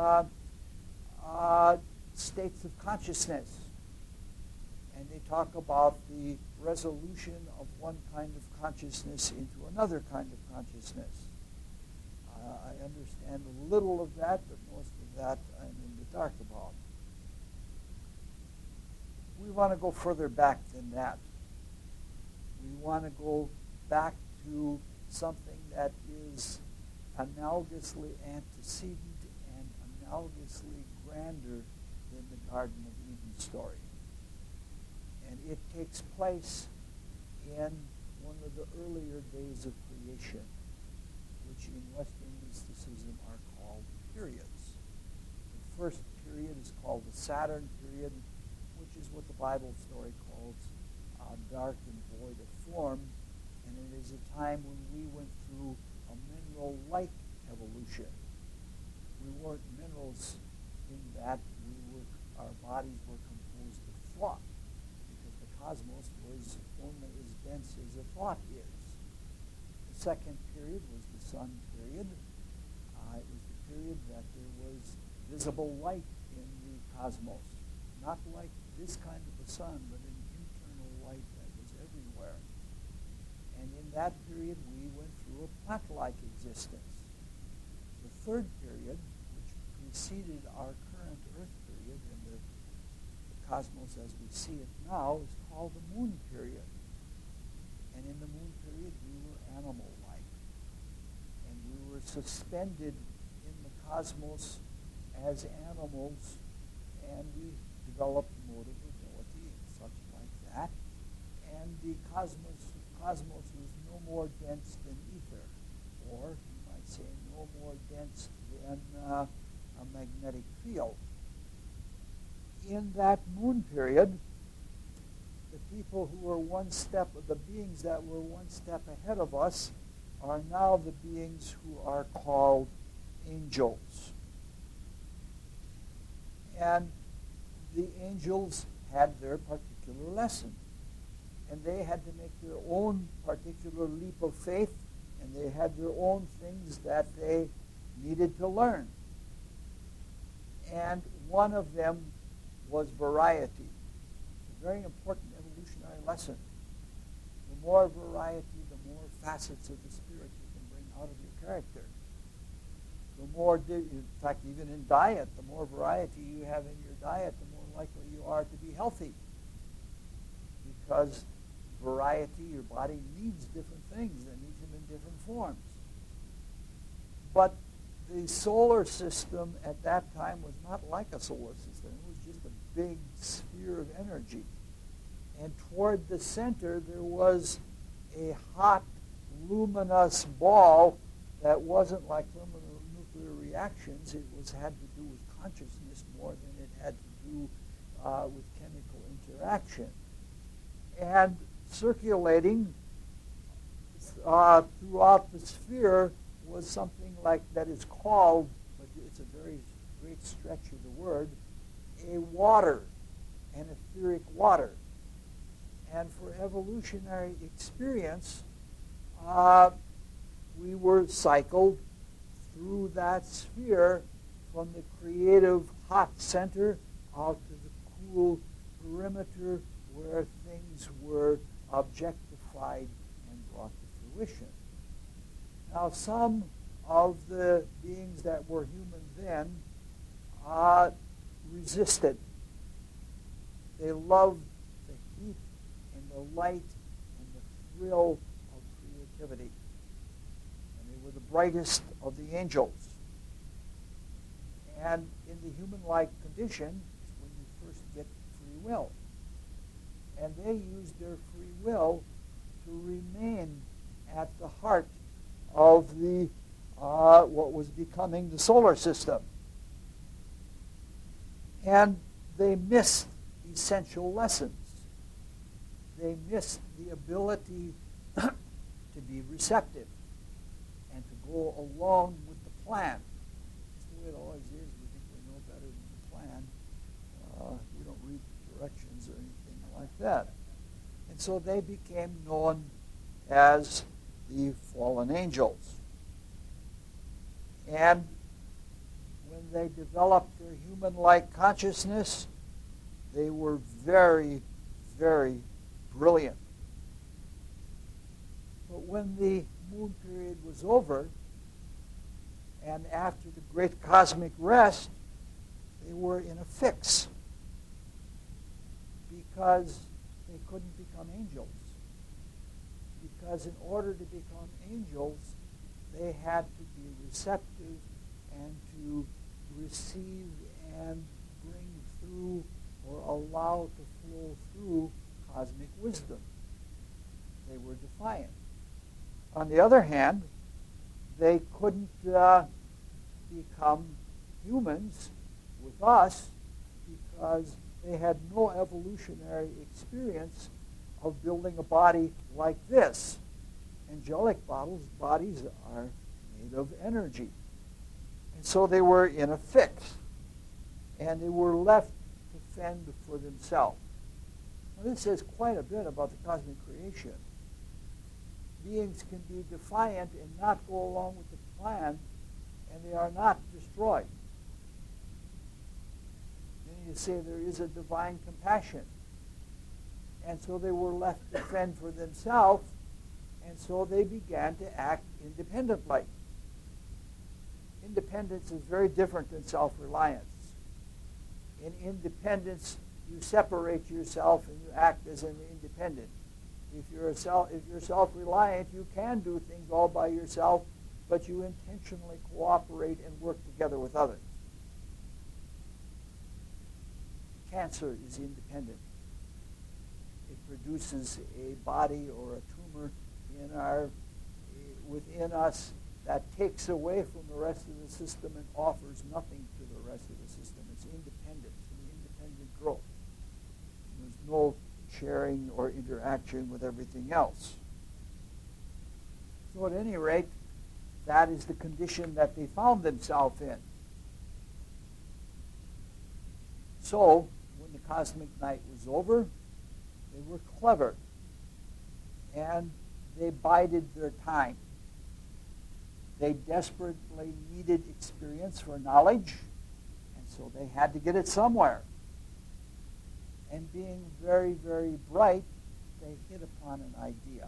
states of consciousness. And they talk about the resolution of one kind of consciousness into another kind of consciousness. I understand a little of that, but most of that I'm in the dark about. We want to go further back than that. We want to go back to something that is analogously antecedent and analogously grander than the Garden of Eden story. And it takes place in one of the earlier days of creation, which in Western mysticism are called periods. The first period is called the Saturn period, which is what the Bible story calls dark and void of form. And it is a time when we went through a mineral-like evolution. We weren't minerals in that our bodies were composed of thought, because the cosmos was only as dense as a thought is. The second period was the sun period. It was the period that there was visible light in the cosmos. Not like this kind of a sun, but an internal light that was everywhere. And in that period, we went through a plant-like existence. The third period, which preceded our current Earth period and the cosmos as we see it now, is called the moon period. And in the moon period, we were animal-like. And we were suspended in the cosmos as animals, and we developed motive ability and such like that. And the cosmos was no more dense than ether, or you might say no more dense than a magnetic field. In that moon period, the people who were the beings that were one step ahead of us are now the beings who are called angels. And the angels had their particular lesson. And they had to make their own particular leap of faith, and they had their own things that they needed to learn. And one of them was variety. It's a very important evolutionary lesson. The more variety, the more facets of the spirit you can bring out of your character. The more, in fact, even in diet, the more variety you have in your diet, the more likely you are to be healthy. Because variety, your body needs different things and needs them in different forms. But the solar system at that time was not like a solar system. It was just a big sphere of energy. And toward the center, there was a hot, luminous ball that wasn't like thermonuclear reactions. It had to do with consciousness more than it had to do with chemical interaction. And circulating throughout the sphere was something like that is called, but it's a very great stretch of the word, a water, an etheric water. And for evolutionary experience, we were cycled through that sphere from the creative hot center out to the cool perimeter where things were objectified and brought to fruition. Now, some of the beings that were human then resisted. They loved the heat and the light and the thrill of creativity. And they were the brightest of the angels. And in the human-like condition is when you first get free will. And they used their free will to remain at the heart of the what was becoming the solar system. And they missed essential lessons. They missed the ability to be receptive and to go along with the plan. That's the way it always is. We think we know better than the plan. We don't read the directions or anything like that. And so they became known as the fallen angels. And when they developed their human-like consciousness, they were very, very brilliant. But when the moon period was over, and after the great cosmic rest, they were in a fix because they couldn't become angels. Because in order to become angels, they had to be receptive and to receive and bring through or allow to flow through cosmic wisdom. They were defiant. On the other hand, they couldn't become humans with us because they had no evolutionary experience of building a body like this. Angelic bodies are made of energy. And so they were in a fix. And they were left to fend for themselves. Now, this says quite a bit about the cosmic creation. Beings can be defiant and not go along with the plan, and they are not destroyed. Then you say there is a divine compassion. And so they were left to fend for themselves, and so they began to act independently. Independence is very different than self-reliance. In independence, you separate yourself and you act as an independent. If you're self-reliant, you can do things all by yourself, but you intentionally cooperate and work together with others. Cancer is independent. It produces a body or a tumor within us that takes away from the rest of the system and offers nothing to the rest of the system. It's independent. It's an independent growth. There's no sharing or interaction with everything else. So at any rate, that is the condition that they found themselves in. So, when the cosmic night was over, they were clever, and they bided their time. They desperately needed experience for knowledge, and so they had to get it somewhere. And being very, very bright, they hit upon an idea.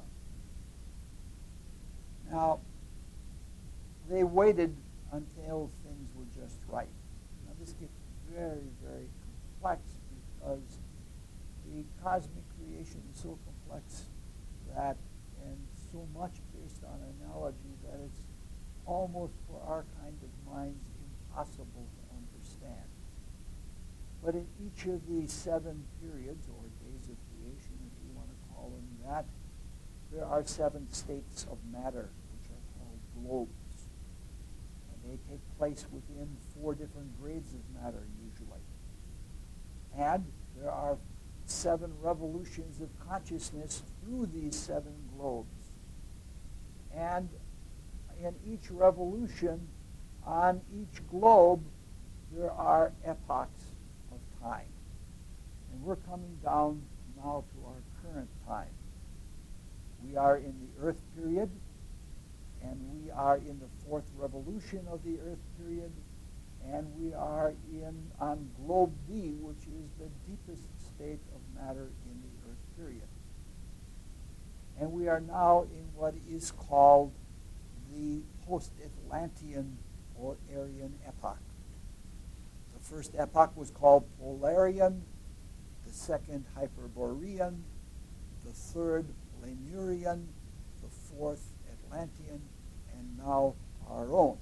Now, they waited until things were just right. Now, this gets very, very complex because the cosmic creation is so complex that, and so much based on analogy, that it's almost for our kind of minds impossible to understand. But in each of these 7 periods, or days of creation, if you want to call them that, there are 7 states of matter, which are called globes. And they take place within 4 different grades of matter, usually. And there are 7 revolutions of consciousness through these 7 globes. And in each revolution, on each globe, there are epochs of time. And we're coming down now to our current time. We are in the Earth period, and we are in the 4th revolution of the Earth period, and we are on globe B, which is the deepest state of matter in the Earth period. And we are now in what is called the post-Atlantean or Aryan epoch. The first epoch was called Polarian, the second Hyperborean, the third Lemurian, the 4th Atlantean, and now our own.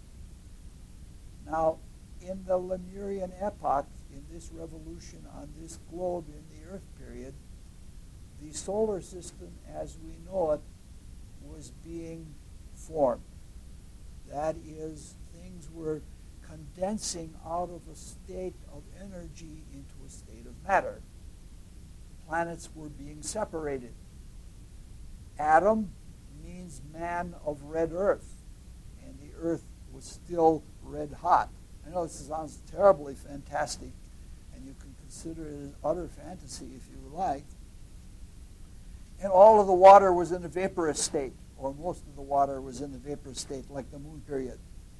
Now, in the Lemurian epoch, in this revolution on this globe in the Earth period, the solar system as we know it was being formed. That is, things were condensing out of a state of energy into a state of matter. Planets were being separated. Adam means man of red earth, and the earth was still red hot. I know this sounds terribly fantastic, and you can consider it an utter fantasy if you like. And all of the water was in a vaporous state, or most of the water was in the vaporous state, like the moon period.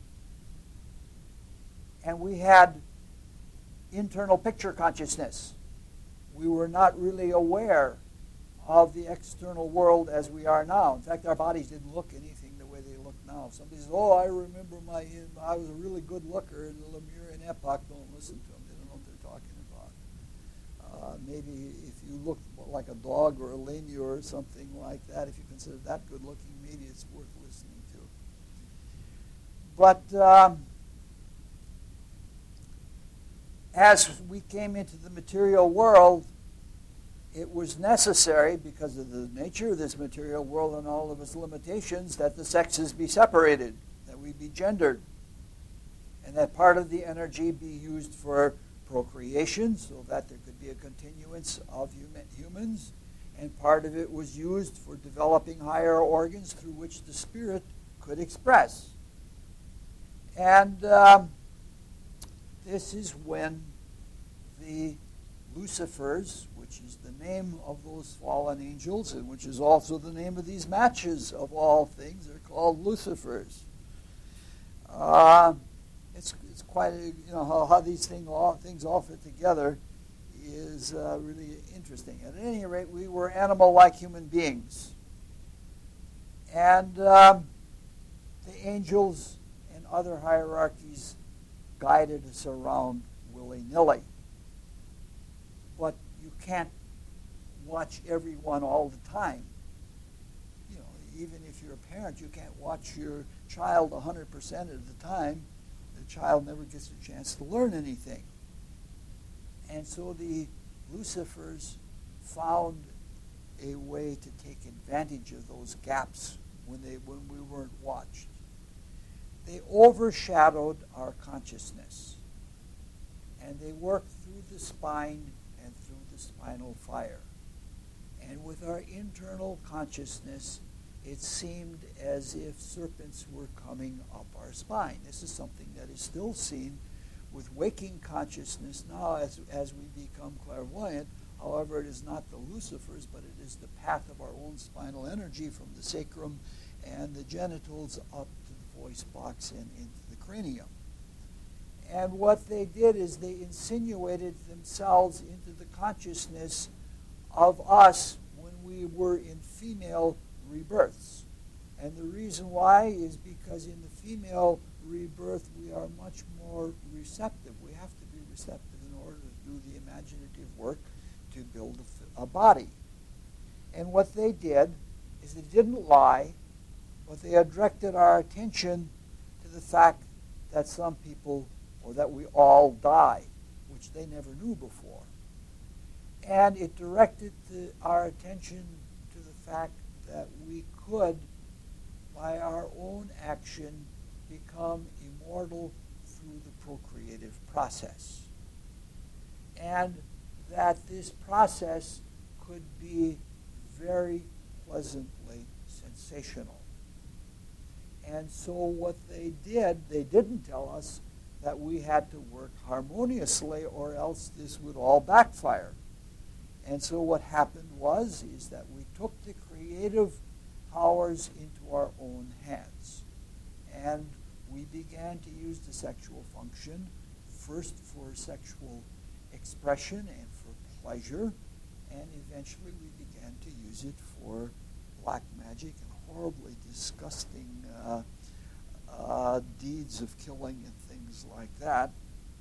And we had internal picture consciousness. We were not really aware of the external world as we are now. In fact, our bodies didn't look anything the way they look now. Somebody says, oh, I remember I was a really good looker in the Lemurian epoch. Don't listen to them. They don't know what they're talking about. Maybe if you look like a dog or a lemur or something like that, if you consider that good looking, maybe it's worth listening to. But as we came into the material world, it was necessary, because of the nature of this material world and all of its limitations, that the sexes be separated, that we be gendered, and that part of the energy be used for procreation so that there could be a continuance of humans, and part of it was used for developing higher organs through which the spirit could express. And this is when the Lucifers, which is the name of those fallen angels, and which is also the name of these matches of all things, are called Lucifers. It's quite how these things all fit together is really interesting. At any rate, we were animal-like human beings, and the angels and other hierarchies guided us around willy-nilly. But you can't watch everyone all the time. You know, even if you're a parent, you can't watch your child 100% of the time. The child never gets a chance to learn anything. And so the Lucifers found a way to take advantage of those gaps when we weren't watched. They overshadowed our consciousness, and they worked through the spine and through the spinal fire. And with our internal consciousness, it seemed as if serpents were coming up our spine. This is something that is still seen with waking consciousness now as we become clairvoyant. However, it is not the Lucifers, but it is the path of our own spinal energy from the sacrum and the genitals up to the voice box and into the cranium. And what they did is they insinuated themselves into the consciousness of us when we were in female rebirths. And the reason why is because in the female rebirth we are much more receptive. We have to be receptive in order to do the imaginative work to build a body. And what they did is they didn't lie, but they had directed our attention to the fact that some people, or that we all die, which they never knew before. And it directed our attention to the fact that we could, by our own action, become immortal through the procreative process. And that this process could be very pleasantly sensational. And so what they did, they didn't tell us that we had to work harmoniously or else this would all backfire. And so what happened is that we took the creative powers into our own hands. And we began to use the sexual function first for sexual expression and for pleasure, and eventually we began to use it for black magic and horribly disgusting deeds of killing and things like that.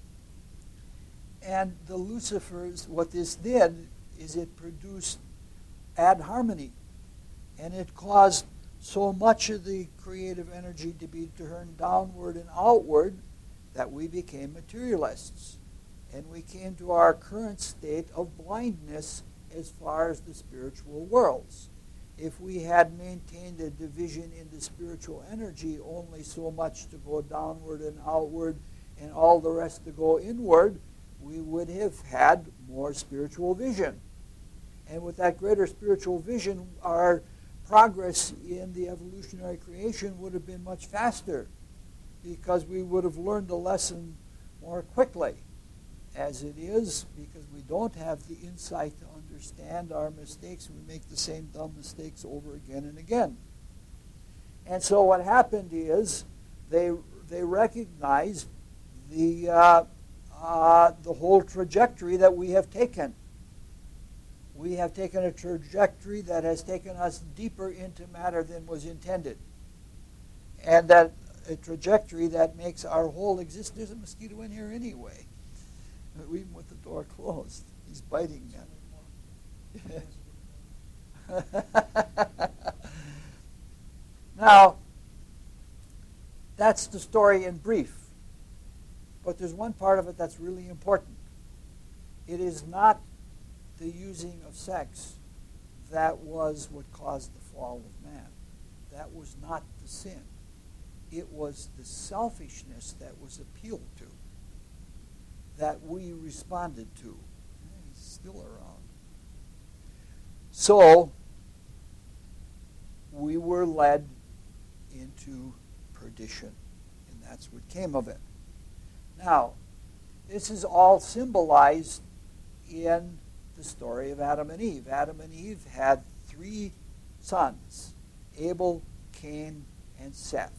And the Lucifers, what this did is it produced adharmony, and it caused so much of the creative energy to be turned downward and outward that we became materialists. And we came to our current state of blindness as far as the spiritual worlds. if we had maintained a division in the spiritual energy, only so much to go downward and outward and all the rest to go inward, we would have had more spiritual vision. And with that greater spiritual vision, our progress in the evolutionary creation would have been much faster because we would have learned the lesson more quickly. As it is, because we don't have the insight to understand our mistakes, we make the same dumb mistakes over again and again. And so what happened is they recognized the whole trajectory that we have taken. We have taken a trajectory that has taken us deeper into matter than was intended. And that a trajectory that makes our whole existence. There's a mosquito in here anyway. Even with the door closed. He's biting me. Now, that's the story in brief. But there's one part of it that's really important. It is not the using of sex that was what caused the fall of man. That was not the sin. It was the selfishness that was appealed to, that we responded to. He's still around. So, we were led into perdition, and that's what came of it. Now, this is all symbolized in the story of Adam and Eve. Adam and Eve had 3 sons, Abel, Cain, and Seth.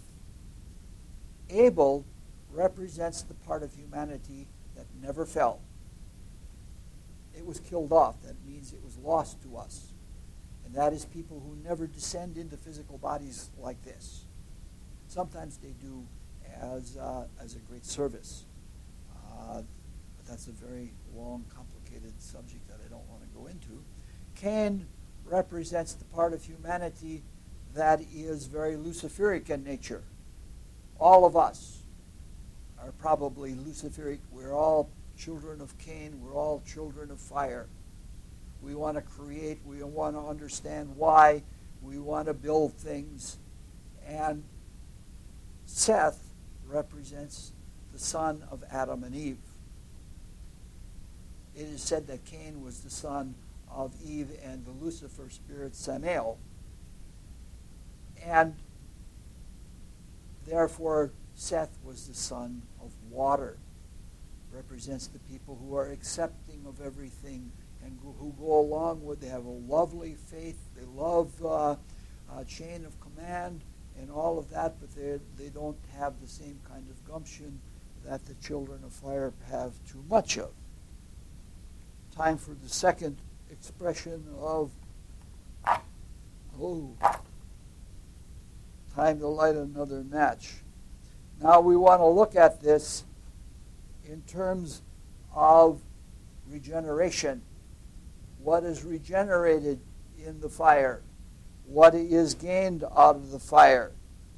Abel represents the part of humanity that never fell. It was killed off. That means it was lost to us. And that is people who never descend into physical bodies like this. Sometimes they do as a great service. But that's a very long, complicated subject that I don't want to go into. Cain represents the part of humanity that is very Luciferic in nature. All of us are probably Luciferic. We're all children of Cain. We're all children of fire. We want to create. We want to understand why. We want to build things. And Seth represents the son of Adam and Eve. It is said that Cain was the son of Eve and the Lucifer spirit Samael. And therefore, Seth was the son of water. Represents the people who are accepting of everything and who go along with. They have a lovely faith. They love chain of command and all of that, but they don't have the same kind of gumption that the children of fire have too much of. Time for the second expression of, time to light another match. Now we want to look at this in terms of regeneration. What is regenerated in the fire? What is gained out of the fire?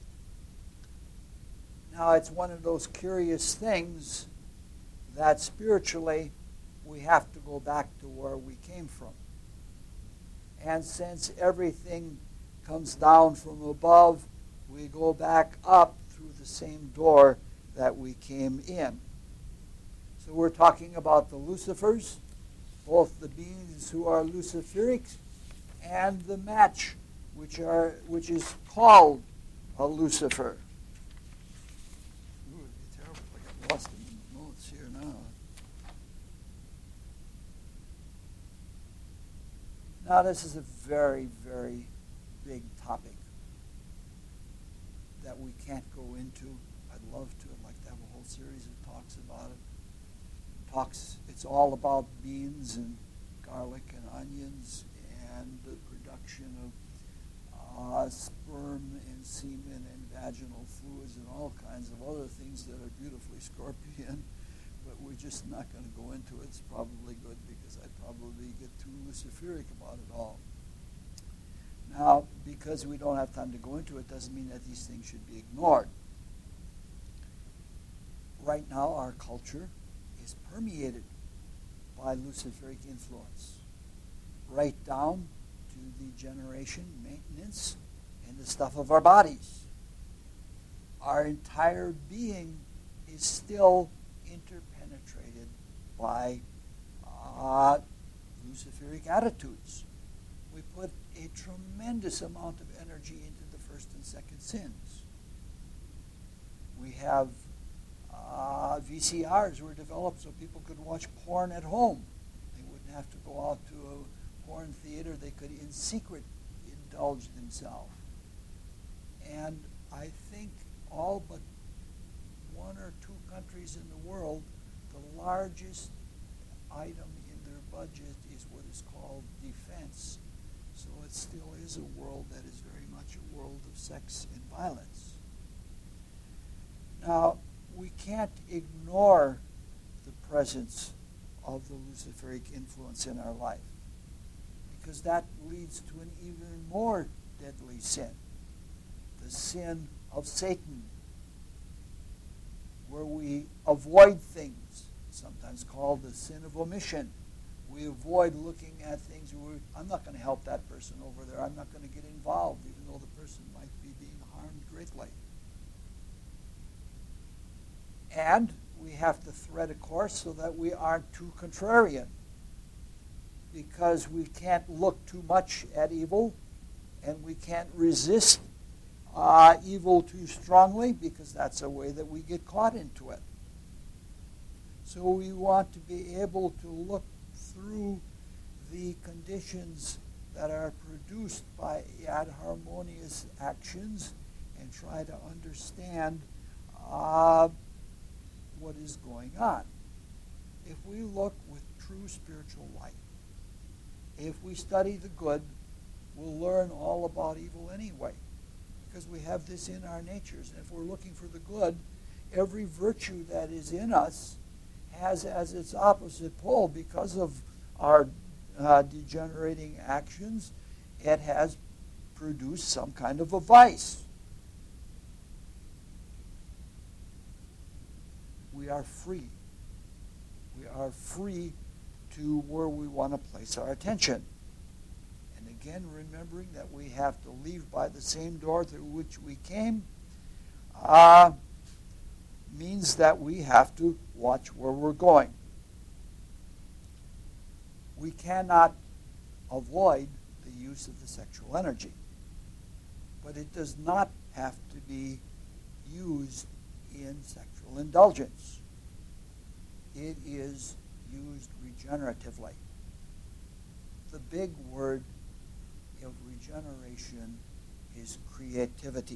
Now it's one of those curious things that spiritually we have to go back to where we came from. And since everything comes down from above, we go back up through the same door that we came in. So we're talking about the Lucifers, both the beings who are Luciferic and the match, which is called a Lucifer. Ooh, it'd be terrible if I got lost in the notes here now. Now this is a very, very big topic that we can't go into. I'd love to. I'd like to have a whole series of talks about it. It's all about beans and garlic and onions and the production of sperm and semen and vaginal fluids and all kinds of other things that are beautifully scorpion. But we're just not going to go into it. It's probably good because I'd probably get too Luciferic about it all. Now, because we don't have time to go into it, doesn't mean that these things should be ignored. Right now, our culture is permeated by Luciferic influence, right down to the generation, maintenance, and the stuff of our bodies. Our entire being is still interpenetrated by Luciferic attitudes. We put a tremendous amount of energy into the first and second sins. We have VCRs were developed so people could watch porn at home. They wouldn't have to go out to a porn theater. They could, in secret, indulge themselves. And I think all but one or two countries in the world, the largest item in their budget is what is called defense. So it still is a world that is very much a world of sex and violence. Now, we can't ignore the presence of the Luciferic influence in our life, because that leads to an even more deadly sin, the sin of Satan, where we avoid things, sometimes called the sin of omission. We avoid looking at things. I'm not going to help that person over there. I'm not going to get involved, even though the person might be being harmed greatly. And we have to thread a course so that we aren't too contrarian, because we can't look too much at evil, and we can't resist evil too strongly, because that's a way that we get caught into it. So we want to be able to look through the conditions that are produced by adharmonious actions and try to understand what is going on. If we look with true spiritual light, if we study the good, we'll learn all about evil anyway, because we have this in our natures. And if we're looking for the good, every virtue that is in us has as its opposite pole, because of our degenerating actions, it has produced some kind of a vice. We are free. We are free to where we want to place our attention. And again, remembering that we have to leave by the same door through which we came means that we have to watch where we're going. We cannot avoid the use of the sexual energy, but it does not have to be used in sexual indulgence. It is used regeneratively. The big word of regeneration is creativity.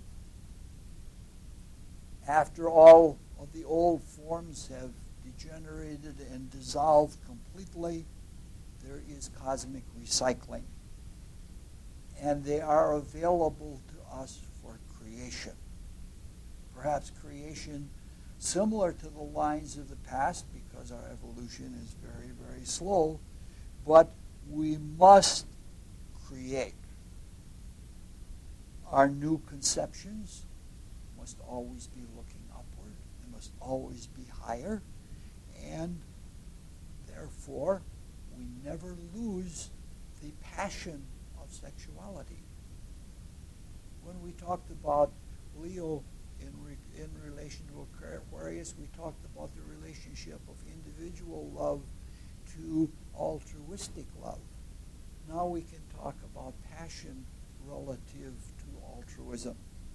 After all of the old forms have degenerated and dissolved completely, there is cosmic recycling. And they are available to us for creation. Perhaps creation similar to the lines of the past, because our evolution is very, very slow, but we must create. Our new conceptions must always be looking upward. They must always be higher. And therefore, we never lose the passion of sexuality. When we talked about Leo in relation to Aquarius, we talked about the relationship of individual love to altruistic love. Now we can talk about passion relative to altruism.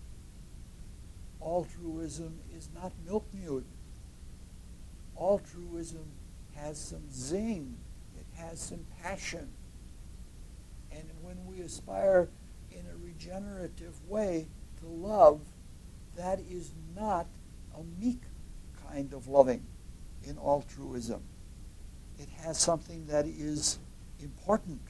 Altruism is not milk-mute. Altruism has some zing. It has some passion. And when we aspire in a regenerative way to love, that is not a meek kind of loving in altruism. It has something that is important.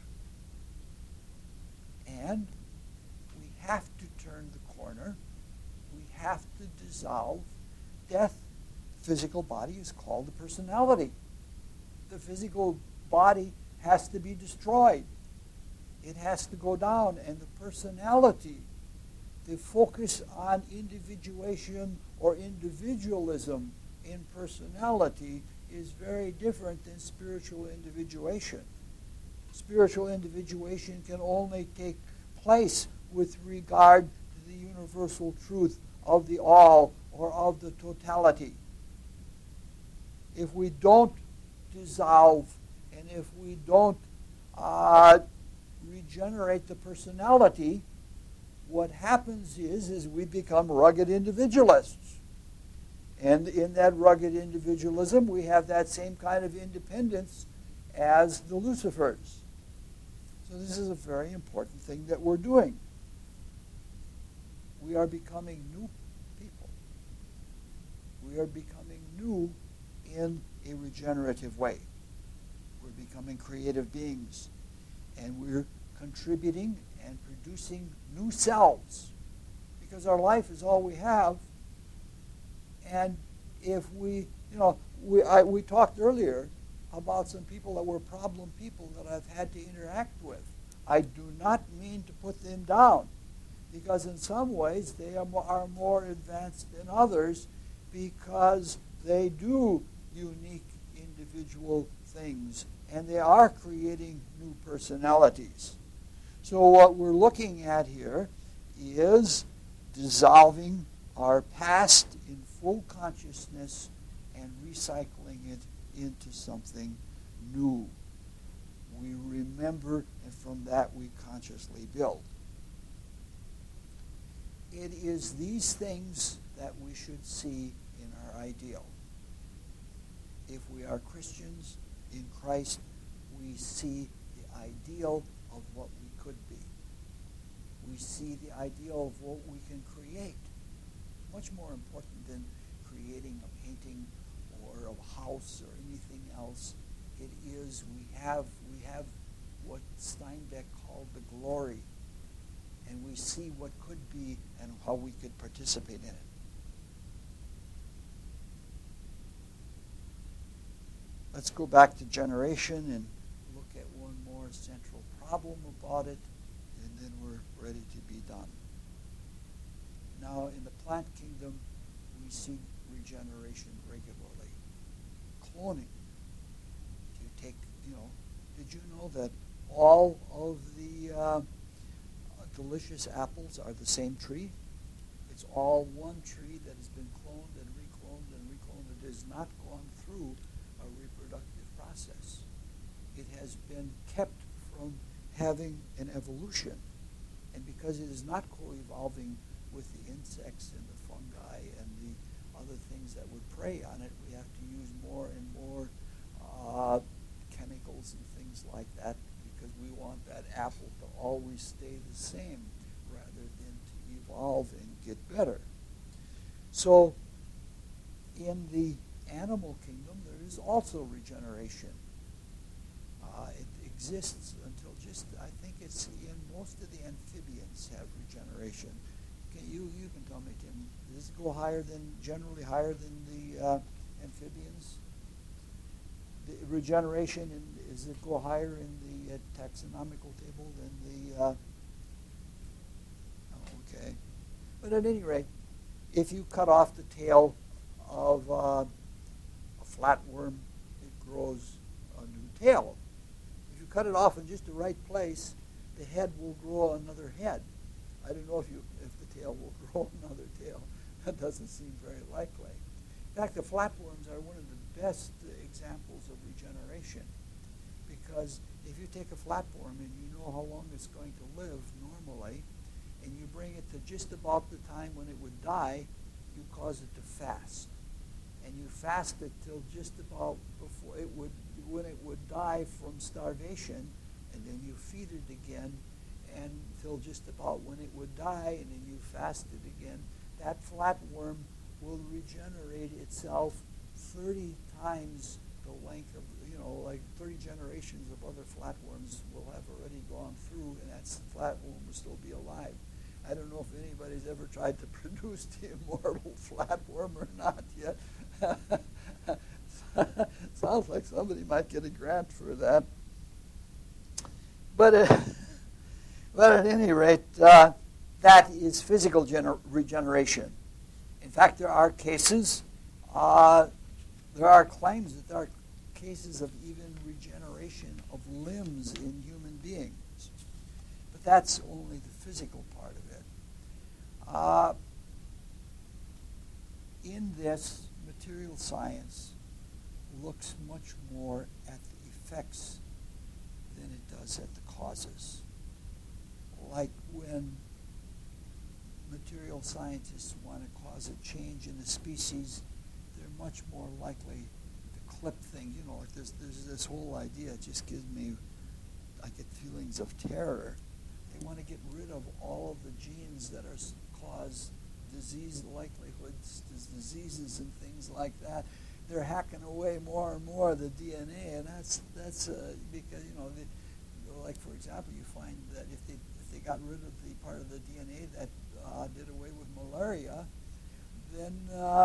And we have to turn the corner. We have to dissolve. Death, the physical body, is called the personality. The physical body has to be destroyed. It has to go down. And the personality, the focus on individuation or individualism in personality, is very different than spiritual individuation. spiritual individuation can only take place with regard to the universal truth of the all or of the totality. If we don't dissolve and if we don't regenerate the personality, what happens is we become rugged individualists. And in that rugged individualism, we have that same kind of independence as the Lucifers. So this is a very important thing that we're doing. We are becoming new people. We are becoming new in a regenerative way. We're becoming creative beings. And we're contributing and producing new selves. Because our life is all we have. And if we talked earlier about some people that were problem people that I've had to interact with. I do not mean to put them down, because in some ways they are more advanced than others because they do unique individual things and they are creating new personalities. So what we're looking at here is dissolving our past in full consciousness and recycling it into something new. We remember, and from that we consciously build. It is these things that we should see in our ideal. If we are Christians in Christ, we see the ideal of what we could be. We see the ideal of what we can create. Much more important than creating a painting or a house or anything else. It is we have what Steinbeck called the glory, and we see what could be and how we could participate in it. Let's go back to generation and look at one more central problem about it, and then we're ready to be done. Now, in the plant kingdom, we see regeneration regularly. Cloning. Did you know that all of the delicious apples are the same tree? It's all one tree that has been cloned and recloned and recloned. It has not gone through a reproductive process. It has been kept from having an evolution. And because it is not co-evolving with the insects and the fungi and the other things that would prey on it, we have to use more and more chemicals and things like that because we want that apple to always stay the same rather than to evolve and get better. So in the animal kingdom, there is also regeneration. It exists until I think it's in most of the amphibians have regeneration. You can tell me, Tim, does it go generally higher than the amphibians? The regeneration, does it go higher in the taxonomical table than the... okay. But at any rate, if you cut off the tail of a flatworm, it grows a new tail. If you cut it off in just the right place, the head will grow another head. I don't know if the tail will grow another tail. That doesn't seem very likely. In fact, the flatworms are one of the best examples of regeneration because if you take a flatworm and you know how long it's going to live normally and you bring it to just about the time when it would die, you cause it to fast. And you fast it till just about before when it would die from starvation, and then you feed it again until just about when it would die, and then you fast it again. That flatworm will regenerate itself 30 times the length of, like 30 generations of other flatworms will have already gone through, and that flatworm will still be alive. I don't know if anybody's ever tried to produce the immortal flatworm or not yet. Sounds like somebody might get a grant for that. But at any rate, that is physical regeneration. In fact, there are cases, there are claims that there are cases of even regeneration of limbs in human beings. But that's only the physical part of it. In this, material science looks much more at the effects than it does at the causes. Like when material scientists want to cause a change in a species, they're much more likely to clip things. You know, like there's this whole idea. It just gives me, I get feelings of terror. They want to get rid of all of the genes that cause disease likelihoods, diseases and things like that. They're hacking away more and more of the DNA, and that's because like for example, you find that if they got rid of the part of the DNA that did away with malaria, then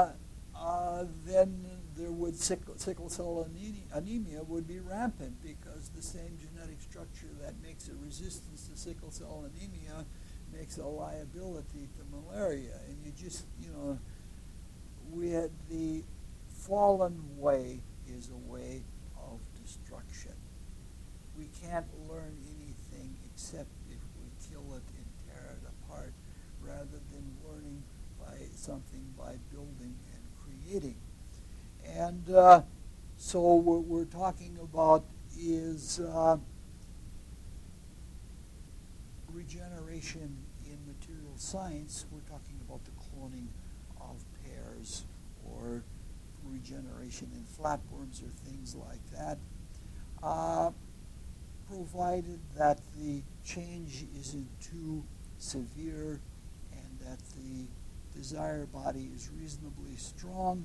there would sickle cell anemia would be rampant, because the same genetic structure that makes a resistance to sickle cell anemia makes a liability to malaria. And we had the fallen way is a way of destruction. We can't learn anything except if we kill it and tear it apart, rather than learning something by building and creating. And so what we're talking about is regeneration in material science. We're talking about the cloning of pears, or regeneration in flatworms, or things like that, provided that the change isn't too severe and that the desired body is reasonably strong.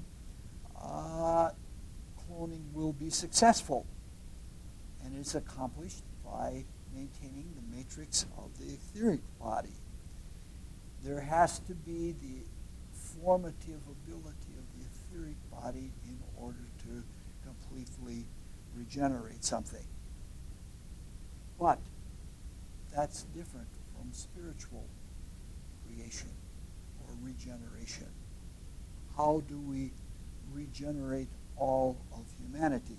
Cloning will be successful, and it's accomplished by maintaining the matrix of the etheric body. There has to be the formative ability of the etheric body in order to completely regenerate something. But that's different from spiritual creation or regeneration. How do we regenerate all of humanity?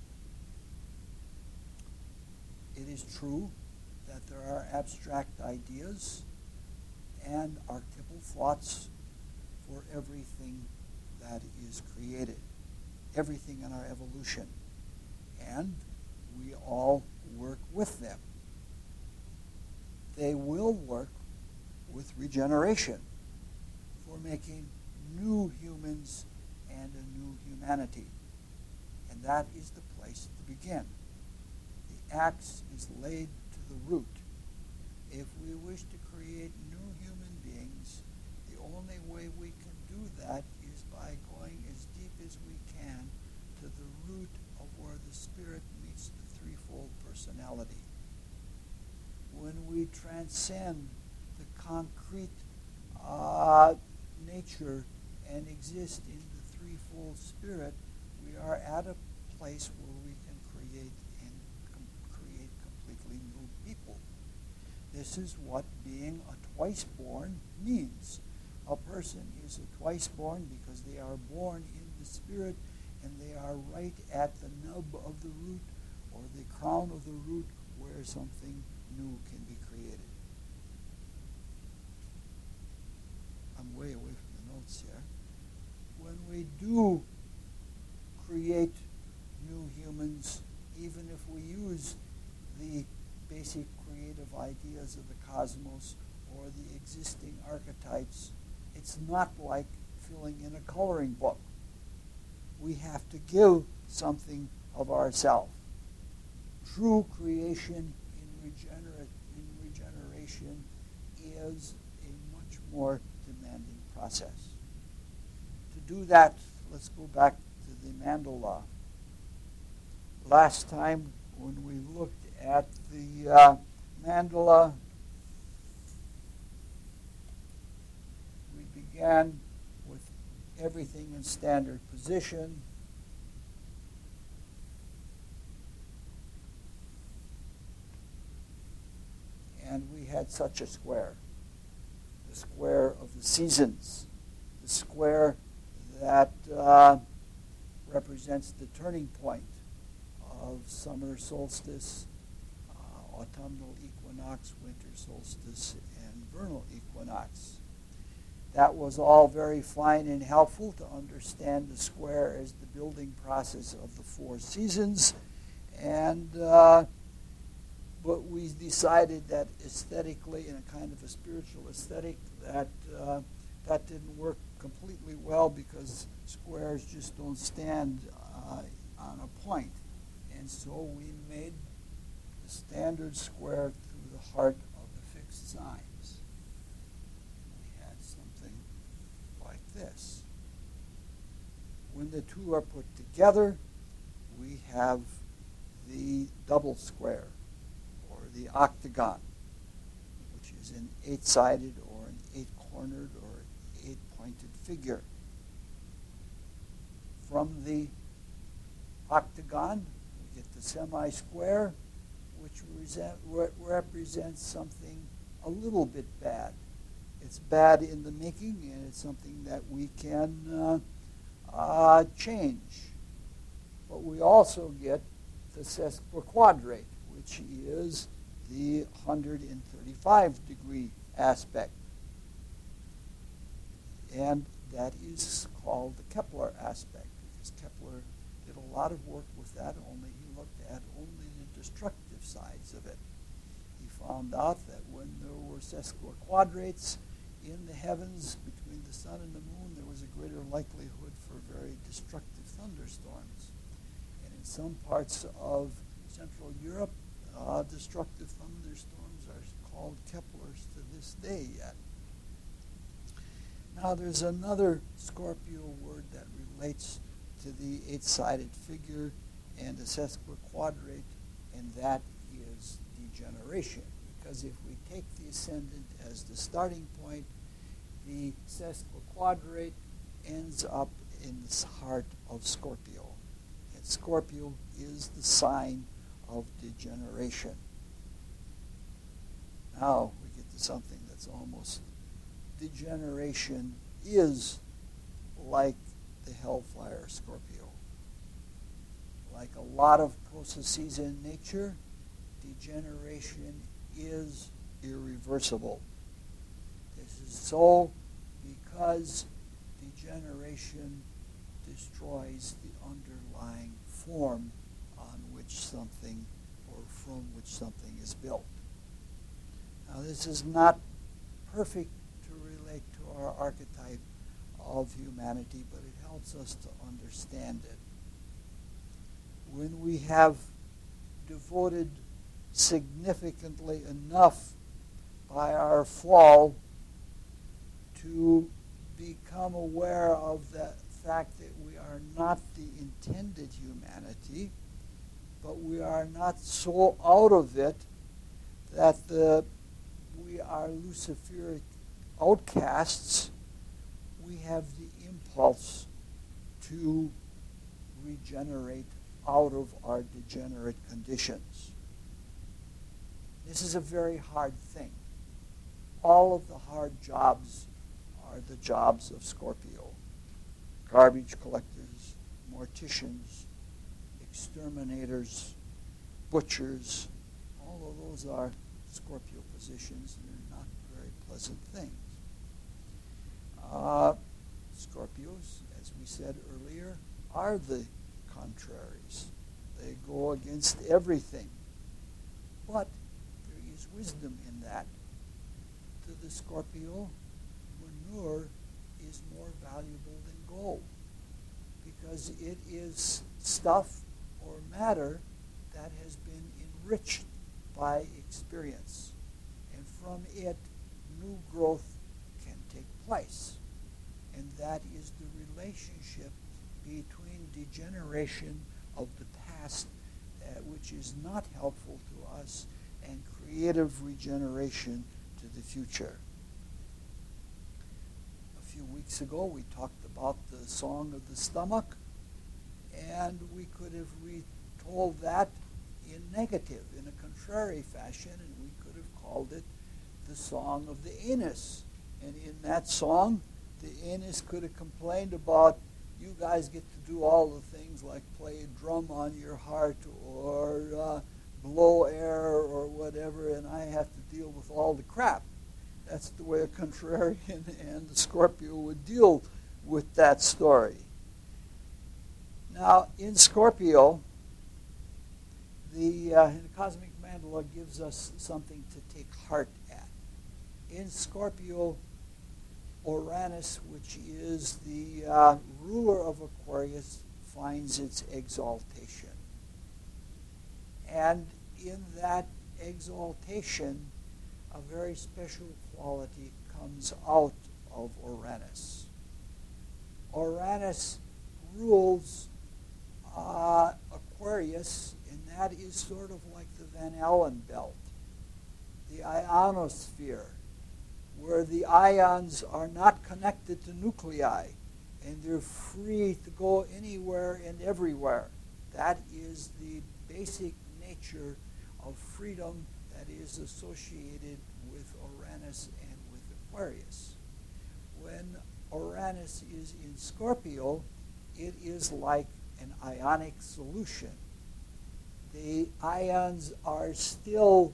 It is true that there are abstract ideas and archetypal thoughts for everything that is created, everything in our evolution, and we all work with them. They will work with regeneration for making new humans and a new humanity. And that is the place to begin. The axe is laid to the root. If we wish to create new human beings, the only way we can do that is by going as deep as we can to the root of where the spirit meets the threefold personality. When we transcend the concrete nature and exist in the threefold spirit, we are at a place where we can create completely new people. This is what being a twice-born means. A person is a twice-born because they are born in the spirit, and they are right at the nub of the root, or the crown of the root, where something new can be created. I'm way away from the notes here. When we do create new humans, even if we use the basic creative ideas of the cosmos or the existing archetypes, it's not like filling in a coloring book. We have to give something of ourselves. True creation in regeneration is a much more demanding process. To do that, let's go back to the mandala. Last time when we looked at the mandala, we began with everything in standard position. And we had such a square, the square of the seasons, the square that represents the turning point of summer solstice, autumnal equinox, winter solstice, and vernal equinox. That was all very fine and helpful to understand the square as the building process of the four seasons. And but we decided that aesthetically, in a kind of a spiritual aesthetic, that that didn't work completely well because squares just don't stand on a point. And so we made the standard square through the heart of the fixed signs. We had something like this. When the two are put together, we have the double square, or the octagon, which is an eight-sided or an eight-cornered or eight-pointed figure. From the octagon, we get the semi-square, which represents something a little bit bad. It's bad in the making, and it's something that we can change. But we also get the sesquiquadrate, which is the 135-degree aspect. And that is called the Kepler aspect, because Kepler did a lot of work with that, only he looked at only the destructive sides of it. He found out that when there were sesquiquadrates in the heavens between the sun and the moon, there was a greater likelihood for very destructive thunderstorms. And in some parts of Central Europe, destructive thunderstorms are called Keplers to this day yet. Now there's another Scorpio word that relates to the eight-sided figure and the sesquiquadrate, and that is degeneration. Because if we take the ascendant as the starting point, the sesquiquadrate ends up in the heart of Scorpio. And Scorpio is the sign of degeneration. Now we get to something that's almost... Degeneration is like the hellfire Scorpio. Like a lot of processes in nature, degeneration is irreversible. This is so because degeneration destroys the underlying form on which something or from which something is built. Now this is not perfect to relate to our archetype of humanity, but it helps us to understand it. When we have devoted significantly enough by our fall to become aware of the fact that we are not the intended humanity, but we are not so out of it that we are Luciferic outcasts, we have the impulse to regenerate out of our degenerate conditions. This is a very hard thing. All of the hard jobs are the jobs of Scorpio. Garbage collectors, morticians, exterminators, butchers, all of those are Scorpio positions, and they're not very pleasant things. Scorpios, as we said earlier, are the contraries. They go against everything. But there is wisdom in that. To the Scorpio, manure is more valuable than gold because it is stuff or matter that has been enriched by experience. And from it, new growth can take place. And that is the relationship between degeneration of the past, which is not helpful to us, and creative regeneration to the future. A few weeks ago, we talked about the song of the stomach, and we could have retold that in negative, in a contrary fashion, and we could have called it the song of the anus. And in that song, the anus could have complained about you guys get to do all the things like play a drum on your heart or blow air or whatever, and I have to deal with all the crap. That's the way a contrarian and the Scorpio would deal with that story. Now, in Scorpio, the cosmic mandala gives us something to take heart at. In Scorpio, Uranus, which is the ruler of Aquarius, finds its exaltation. And in that exaltation, a very special quality comes out of Uranus. Uranus rules Aquarius, and that is sort of like the Van Allen belt, the ionosphere, where the ions are not connected to nuclei, and they're free to go anywhere and everywhere. That is the basic nature of freedom that is associated with Uranus and with Aquarius. When Uranus is in Scorpio, it is like an ionic solution. The ions are still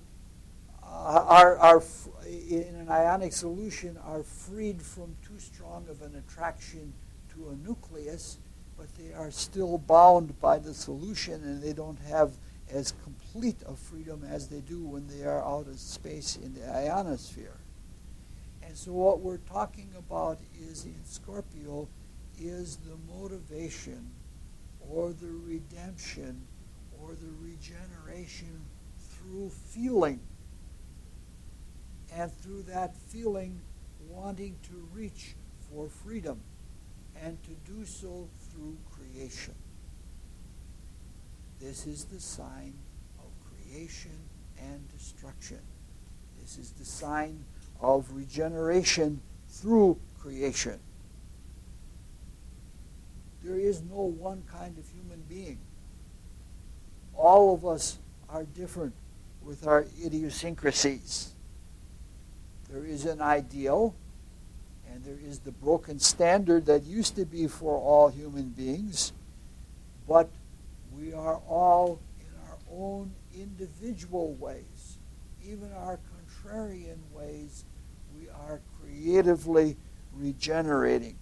in an ionic solution are freed from too strong of an attraction to a nucleus, but they are still bound by the solution, and they don't have as complete a freedom as they do when they are out of space in the ionosphere. And so what we're talking about is in Scorpio is the motivation or the redemption or the regeneration through feeling. And through that feeling, wanting to reach for freedom, and to do so through creation. This is the sign of creation and destruction. This is the sign of regeneration through creation. There is no one kind of human being. All of us are different with our idiosyncrasies. There is an ideal, and there is the broken standard that used to be for all human beings, but we are all in our own individual ways, even our contrarian ways, we are creatively regenerating.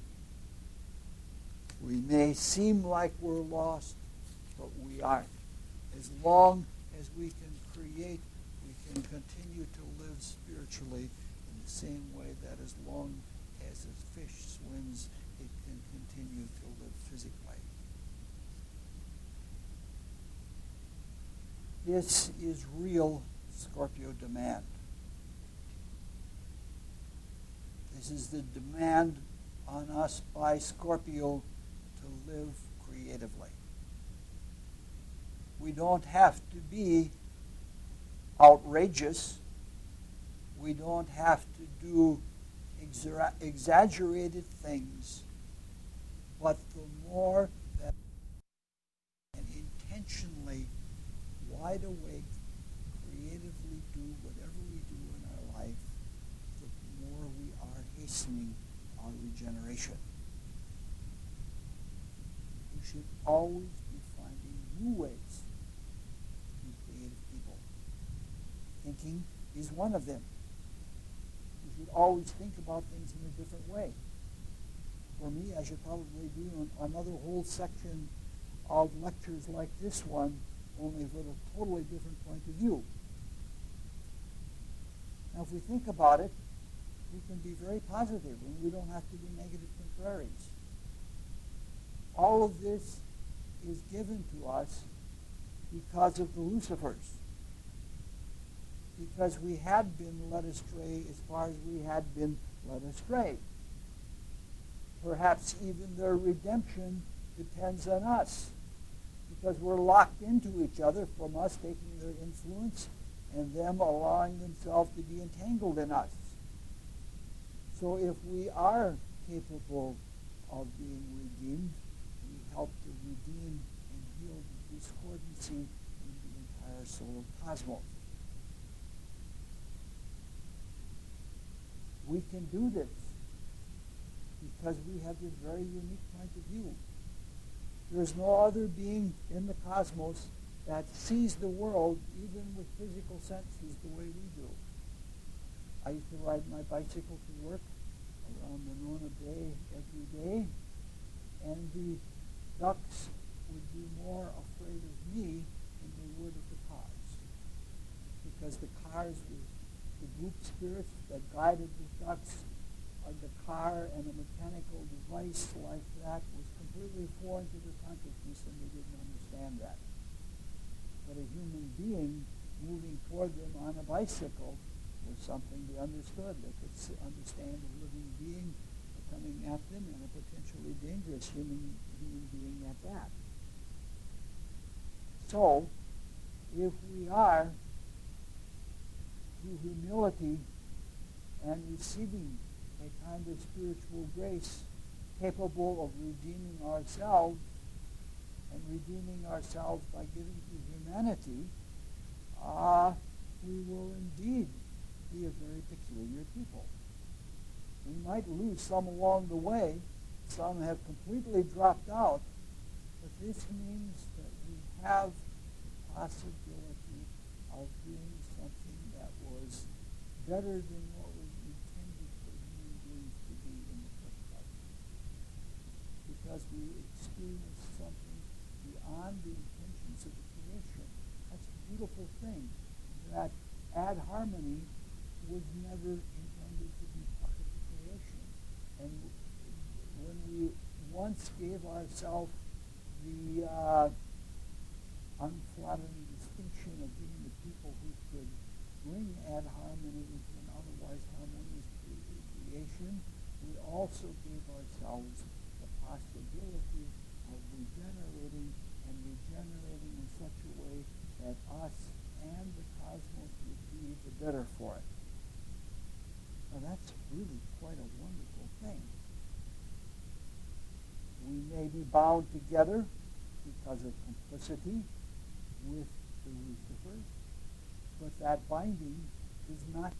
We may seem like we're lost, but we aren't. As long as we can create, we can continue to live spiritually in the same way that as long as a fish swims, it can continue to live physically. This is real Scorpio demand. This is the demand on us by Scorpio to live creatively. We don't have to be outrageous. We don't have to do exaggerated things. But the more that we can intentionally, wide awake, creatively do whatever we do in our life, the more we are hastening our regeneration. We should always be finding new ways to be creative people. Thinking is one of them. We should always think about things in a different way. For me, I should probably do another whole section of lectures like this one, only with a totally different point of view. Now, if we think about it, we can be very positive, and we don't have to be negative contraries. All of this is given to us because of the Lucifers. Because we had been led astray as far as we had been led astray. Perhaps even their redemption depends on us, because we're locked into each other from us taking their influence and them allowing themselves to be entangled in us. So if we are capable of being redeemed, we help to redeem and heal the discordancy in the entire solar cosmos. We can do this because we have this very unique point of view. There's no other being in the cosmos that sees the world, even with physical senses, the way we do. I used to ride my bicycle to work around Monona Bay every day, and the ducks would be more afraid of me than they would of the cars. Because the cars were the group spirits that guided the ducks. The car and a mechanical device like that was completely foreign to their consciousness, and they didn't understand that. But a human being moving toward them on a bicycle was something they understood. They could understand a living being coming at them, and a potentially dangerous human being at that. So, if we are, through humility and receiving a kind of spiritual grace, capable of redeeming ourselves, and redeeming ourselves by giving to humanity, we will indeed be a very peculiar people. We might lose some along the way. Some have completely dropped out. But this means that we have the possibility of doing something that was better than what was intended for human beings to be in the first place. Because we experience something beyond the intentions of the creation. That's a beautiful thing. That ad harmony was never intended to be part of the creation. And when we once gave ourselves the unflattering distinction of being the people who could bring ad harmony into an otherwise harmonious creation, we also gave ourselves the possibility of regenerating in such a way that us and the cosmos would be the better for it. Now that's really quite a wonderful thing. We may be bound together because of complicity with the Lucifers, but that binding is not